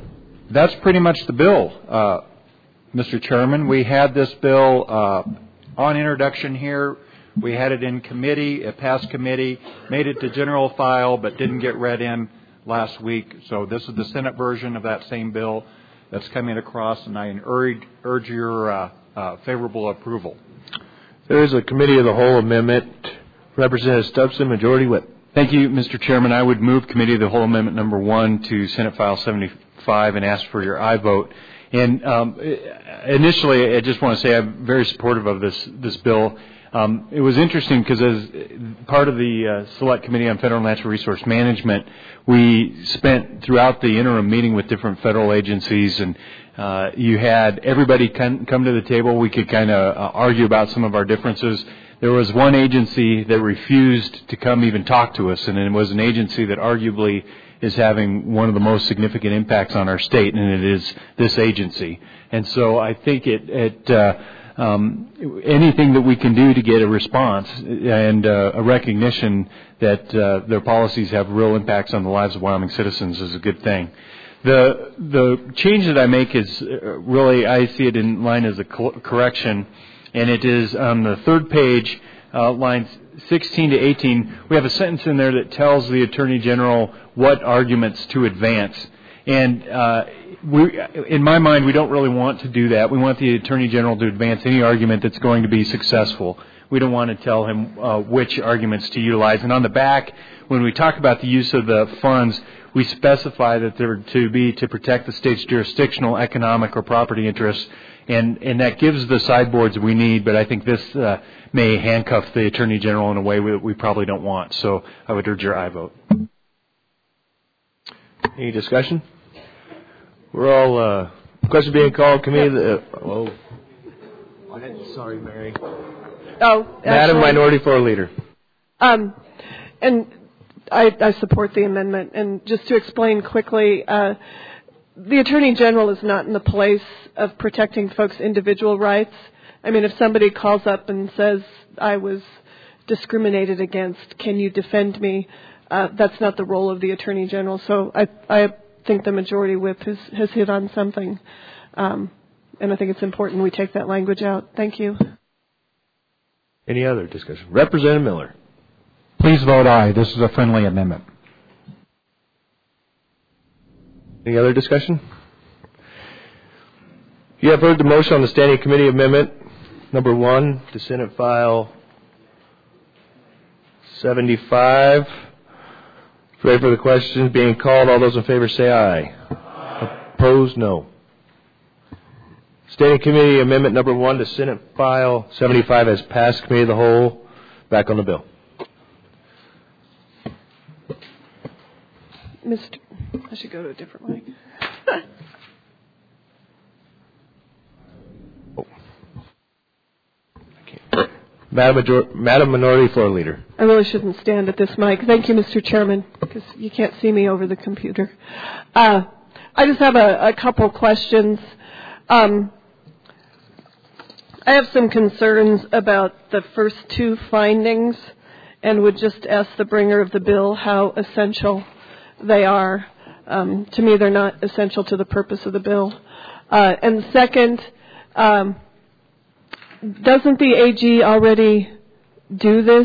that's pretty much the bill, Mr. Chairman. We had this bill on introduction here. We had it in committee, it passed committee, made it to general file, but didn't get read in last week. So this is the Senate version of that same bill that's coming across, and I urge your favorable approval. There is a committee of the whole amendment. Representative Stubbs, Majority Whip. Thank you, Mr. Chairman. I would move committee of the whole amendment number 1 to Senate File 75 and ask for your aye vote. And initially, I just want to say I'm very supportive of this bill. It was interesting because as part of the Select Committee on Federal Natural Resource Management, we spent throughout the interim meeting with different federal agencies, and you had everybody come to the table. We could kind of argue about some of our differences. There was one agency that refused to come even talk to us, and it was an agency that arguably is having one of the most significant impacts on our state, and it is this agency. And so I think anything that we can do to get a response and a recognition that their policies have real impacts on the lives of Wyoming citizens is a good thing. The change that I make is really, I see it in line as a correction, and it is on the third page, lines 16 to 18. We have a sentence in there that tells the Attorney General what arguments to advance. And in my mind, we don't really want to do that. We want the Attorney General to advance any argument that's going to be successful. We don't want to tell him which arguments to utilize. And on the back, when we talk about the use of the funds, we specify that they're to protect the state's jurisdictional, economic, or property interests. And that gives the sideboards we need, but I think this may handcuff the Attorney General in a way that we probably don't want. So I would urge your aye vote. Any discussion? We're all question being called. Committee. Sorry, Mary. Madam Minority Floor Leader. And I support the amendment. And just to explain quickly, the Attorney General is not in the place of protecting folks' individual rights. I mean, if somebody calls up and says, I was discriminated against, can you defend me? That's not the role of the Attorney General. So I think the Majority Whip has hit on something. And I think it's important we take that language out. Thank you. Any other discussion? Representative Miller. Please vote aye. This is a friendly amendment. Any other discussion? You have heard the motion on the Standing Committee Amendment number 1 to Senate File 75. Ready for the questions being called. All those in favor say aye. Opposed, no. Standing Committee Amendment number 1 to Senate File 75 has passed Committee of the Whole. Back on the bill. I should go to a different mic. Madam Minority Floor Leader. I really shouldn't stand at this mic. Thank you, Mr. Chairman, because you can't see me over the computer. I just have a couple questions. I have some concerns about the first two findings and would just ask the bringer of the bill how essential they are. To me, they're not essential to the purpose of the bill. And second, doesn't the AG already do this?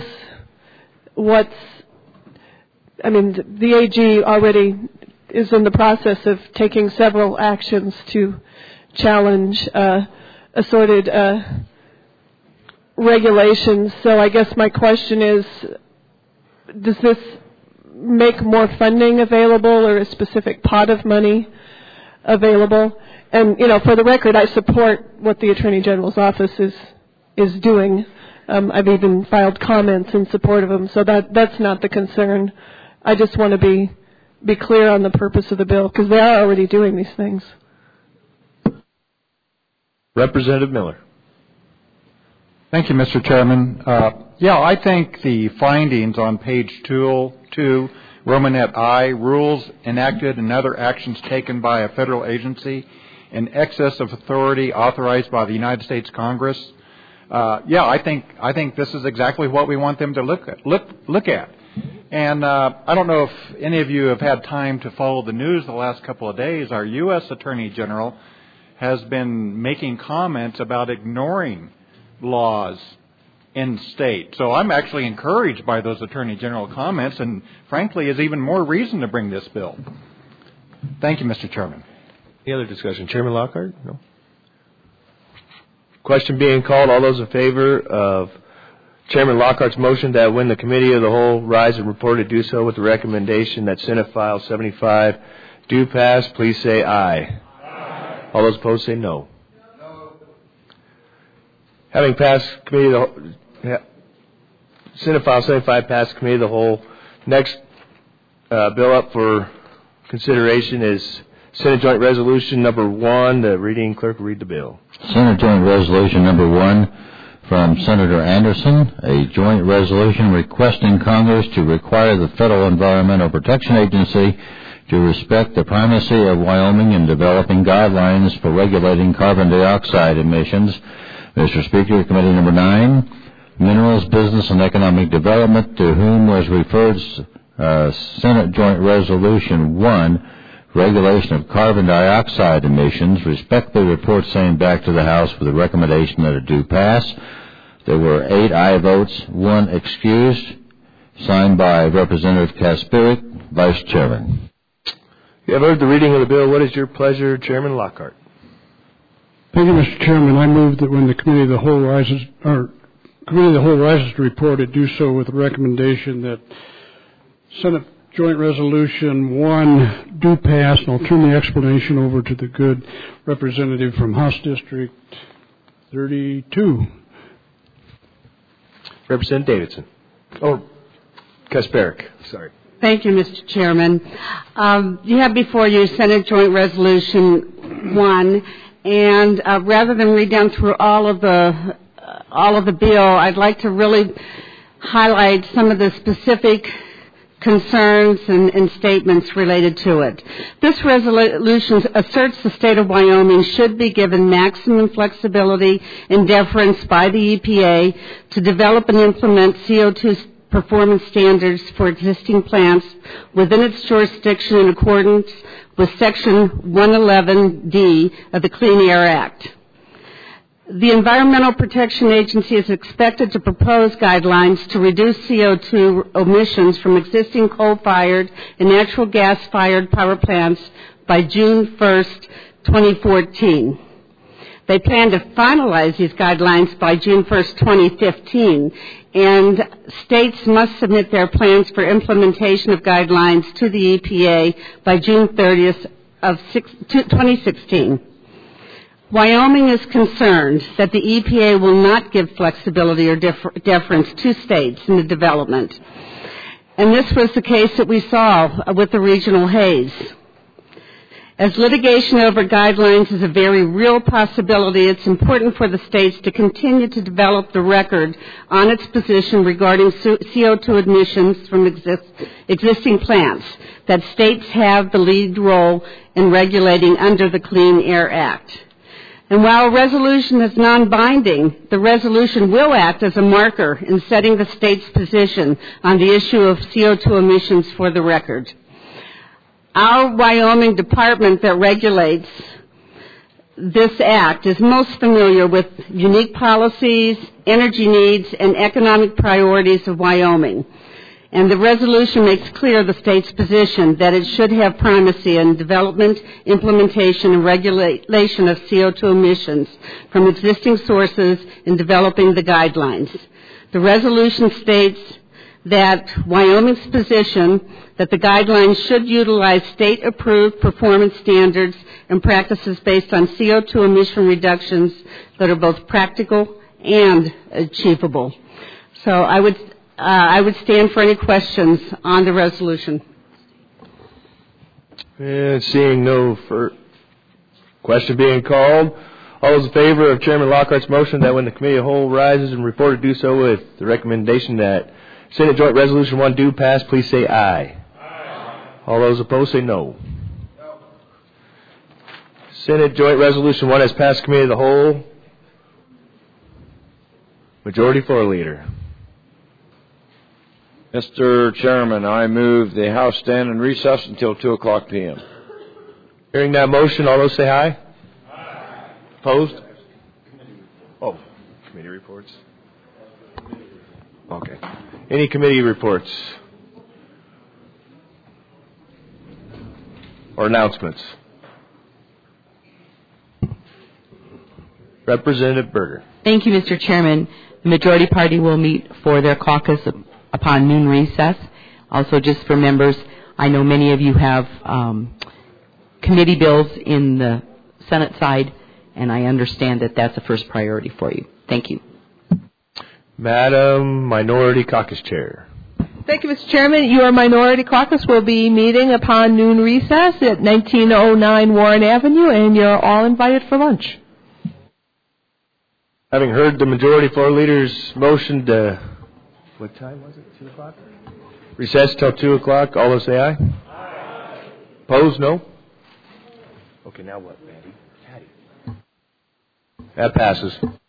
The AG already is in the process of taking several actions to challenge assorted regulations. So I guess my question is, does this make more funding available or a specific pot of money available? And, for the record, I support what the Attorney General's office is doing. I've even filed comments in support of them, so that's not the concern. I just want to be clear on the purpose of the bill, because they are already doing these things. Representative Miller. Thank you, Mr. Chairman. I think the findings on page 2, Romanet I, rules enacted and other actions taken by a federal agency in excess of authority authorized by the United States Congress. I think this is exactly what we want them to look at. And I don't know if any of you have had time to follow the news the last couple of days. Our U.S. Attorney General has been making comments about ignoring laws in state. So I'm actually encouraged by those Attorney General comments, and frankly is even more reason to bring this bill. Thank you, Mr. Chairman. Any other discussion? Chairman Lockhart? No. Question being called. All those in favor of Chairman Lockhart's motion that when the committee of the whole rise and report to do so with the recommendation that Senate File 75 do pass, please say aye. Aye. All those opposed say no. No. Having passed committee of the Senate File 75 passed committee of the whole, next bill up for consideration is Senate Joint Resolution number 1. The reading clerk will read the bill. Senate Joint Resolution number 1 from Senator Anderson, a joint resolution requesting Congress to require the Federal Environmental Protection Agency to respect the primacy of Wyoming in developing guidelines for regulating carbon dioxide emissions. Mr. Speaker, Committee number 9, Minerals, Business, and Economic Development, to whom was referred Senate Joint Resolution 1, regulation of carbon dioxide emissions, respectfully report same back to the House with a recommendation that it do pass. There were 8 aye votes, 1 excused, signed by Representative Kaspirik, Vice Chairman. You have heard the reading of the bill. What is your pleasure, Chairman Lockhart? Thank you, Mr. Chairman. I move that when the Committee of the Whole rises to report, it do so with a recommendation that Senate Joint Resolution 1 do pass, and I'll turn the explanation over to the good representative from House District 32. Representative Davidson. Oh, Kaspirik. Sorry. Thank you, Mr. Chairman. You have before you Senate Joint Resolution 1, and rather than read down through all of the bill, I'd like to really highlight some of the specific concerns and statements related to it. This resolution asserts the state of Wyoming should be given maximum flexibility and deference by the EPA to develop and implement CO2 performance standards for existing plants within its jurisdiction in accordance with Section 111D of the Clean Air Act. The Environmental Protection Agency is expected to propose guidelines to reduce CO2 emissions from existing coal-fired and natural gas-fired power plants by June 1st, 2014. They plan to finalize these guidelines by June 1st, 2015, and states must submit their plans for implementation of guidelines to the EPA by June 30th of 2016. Wyoming is concerned that the EPA will not give flexibility or deference to states in the development. And this was the case that we saw with the regional haze. As litigation over guidelines is a very real possibility, it's important for the states to continue to develop the record on its position regarding CO2 emissions from existing plants, that states have the lead role in regulating under the Clean Air Act. And while a resolution is non-binding, the resolution will act as a marker in setting the state's position on the issue of CO2 emissions for the record. Our Wyoming department that regulates this act is most familiar with unique policies, energy needs, and economic priorities of Wyoming. And the resolution makes clear the state's position that it should have primacy in development, implementation, and regulation of CO2 emissions from existing sources in developing the guidelines. The resolution states that Wyoming's position that the guidelines should utilize state-approved performance standards and practices based on CO2 emission reductions that are both practical and achievable. So I would stand for any questions on the resolution. And seeing no question being called, all those in favor of Chairman Lockhart's motion that when the committee of the whole rises and report to do so with the recommendation that Senate Joint Resolution 1 do pass, please say aye. Aye. All those opposed say no. No. Senate Joint Resolution 1 has passed committee of the whole. Majority Floor Leader. Mr. Chairman, I move the House stand in recess until 2 o'clock p.m. Hearing that motion, all those say aye. Aye. Opposed? Oh, Committee reports? Okay. Any committee reports? Or announcements? Representative Berger. Thank you, Mr. Chairman. The majority party will meet for their caucus upon noon recess. Also, just for members, I know many of you have committee bills in the Senate side, and I understand that that's a first priority for you. Thank you. Madam Minority Caucus Chair. Thank you, Mr. Chairman. Your Minority Caucus will be meeting upon noon recess at 1909 Warren Avenue, and you're all invited for lunch. Having heard the majority floor leader's motion to, what time was it, 2 o'clock? Recess till 2 o'clock. All those say aye. Aye. Opposed, no? Okay, now what, Mandy? Patty. That passes.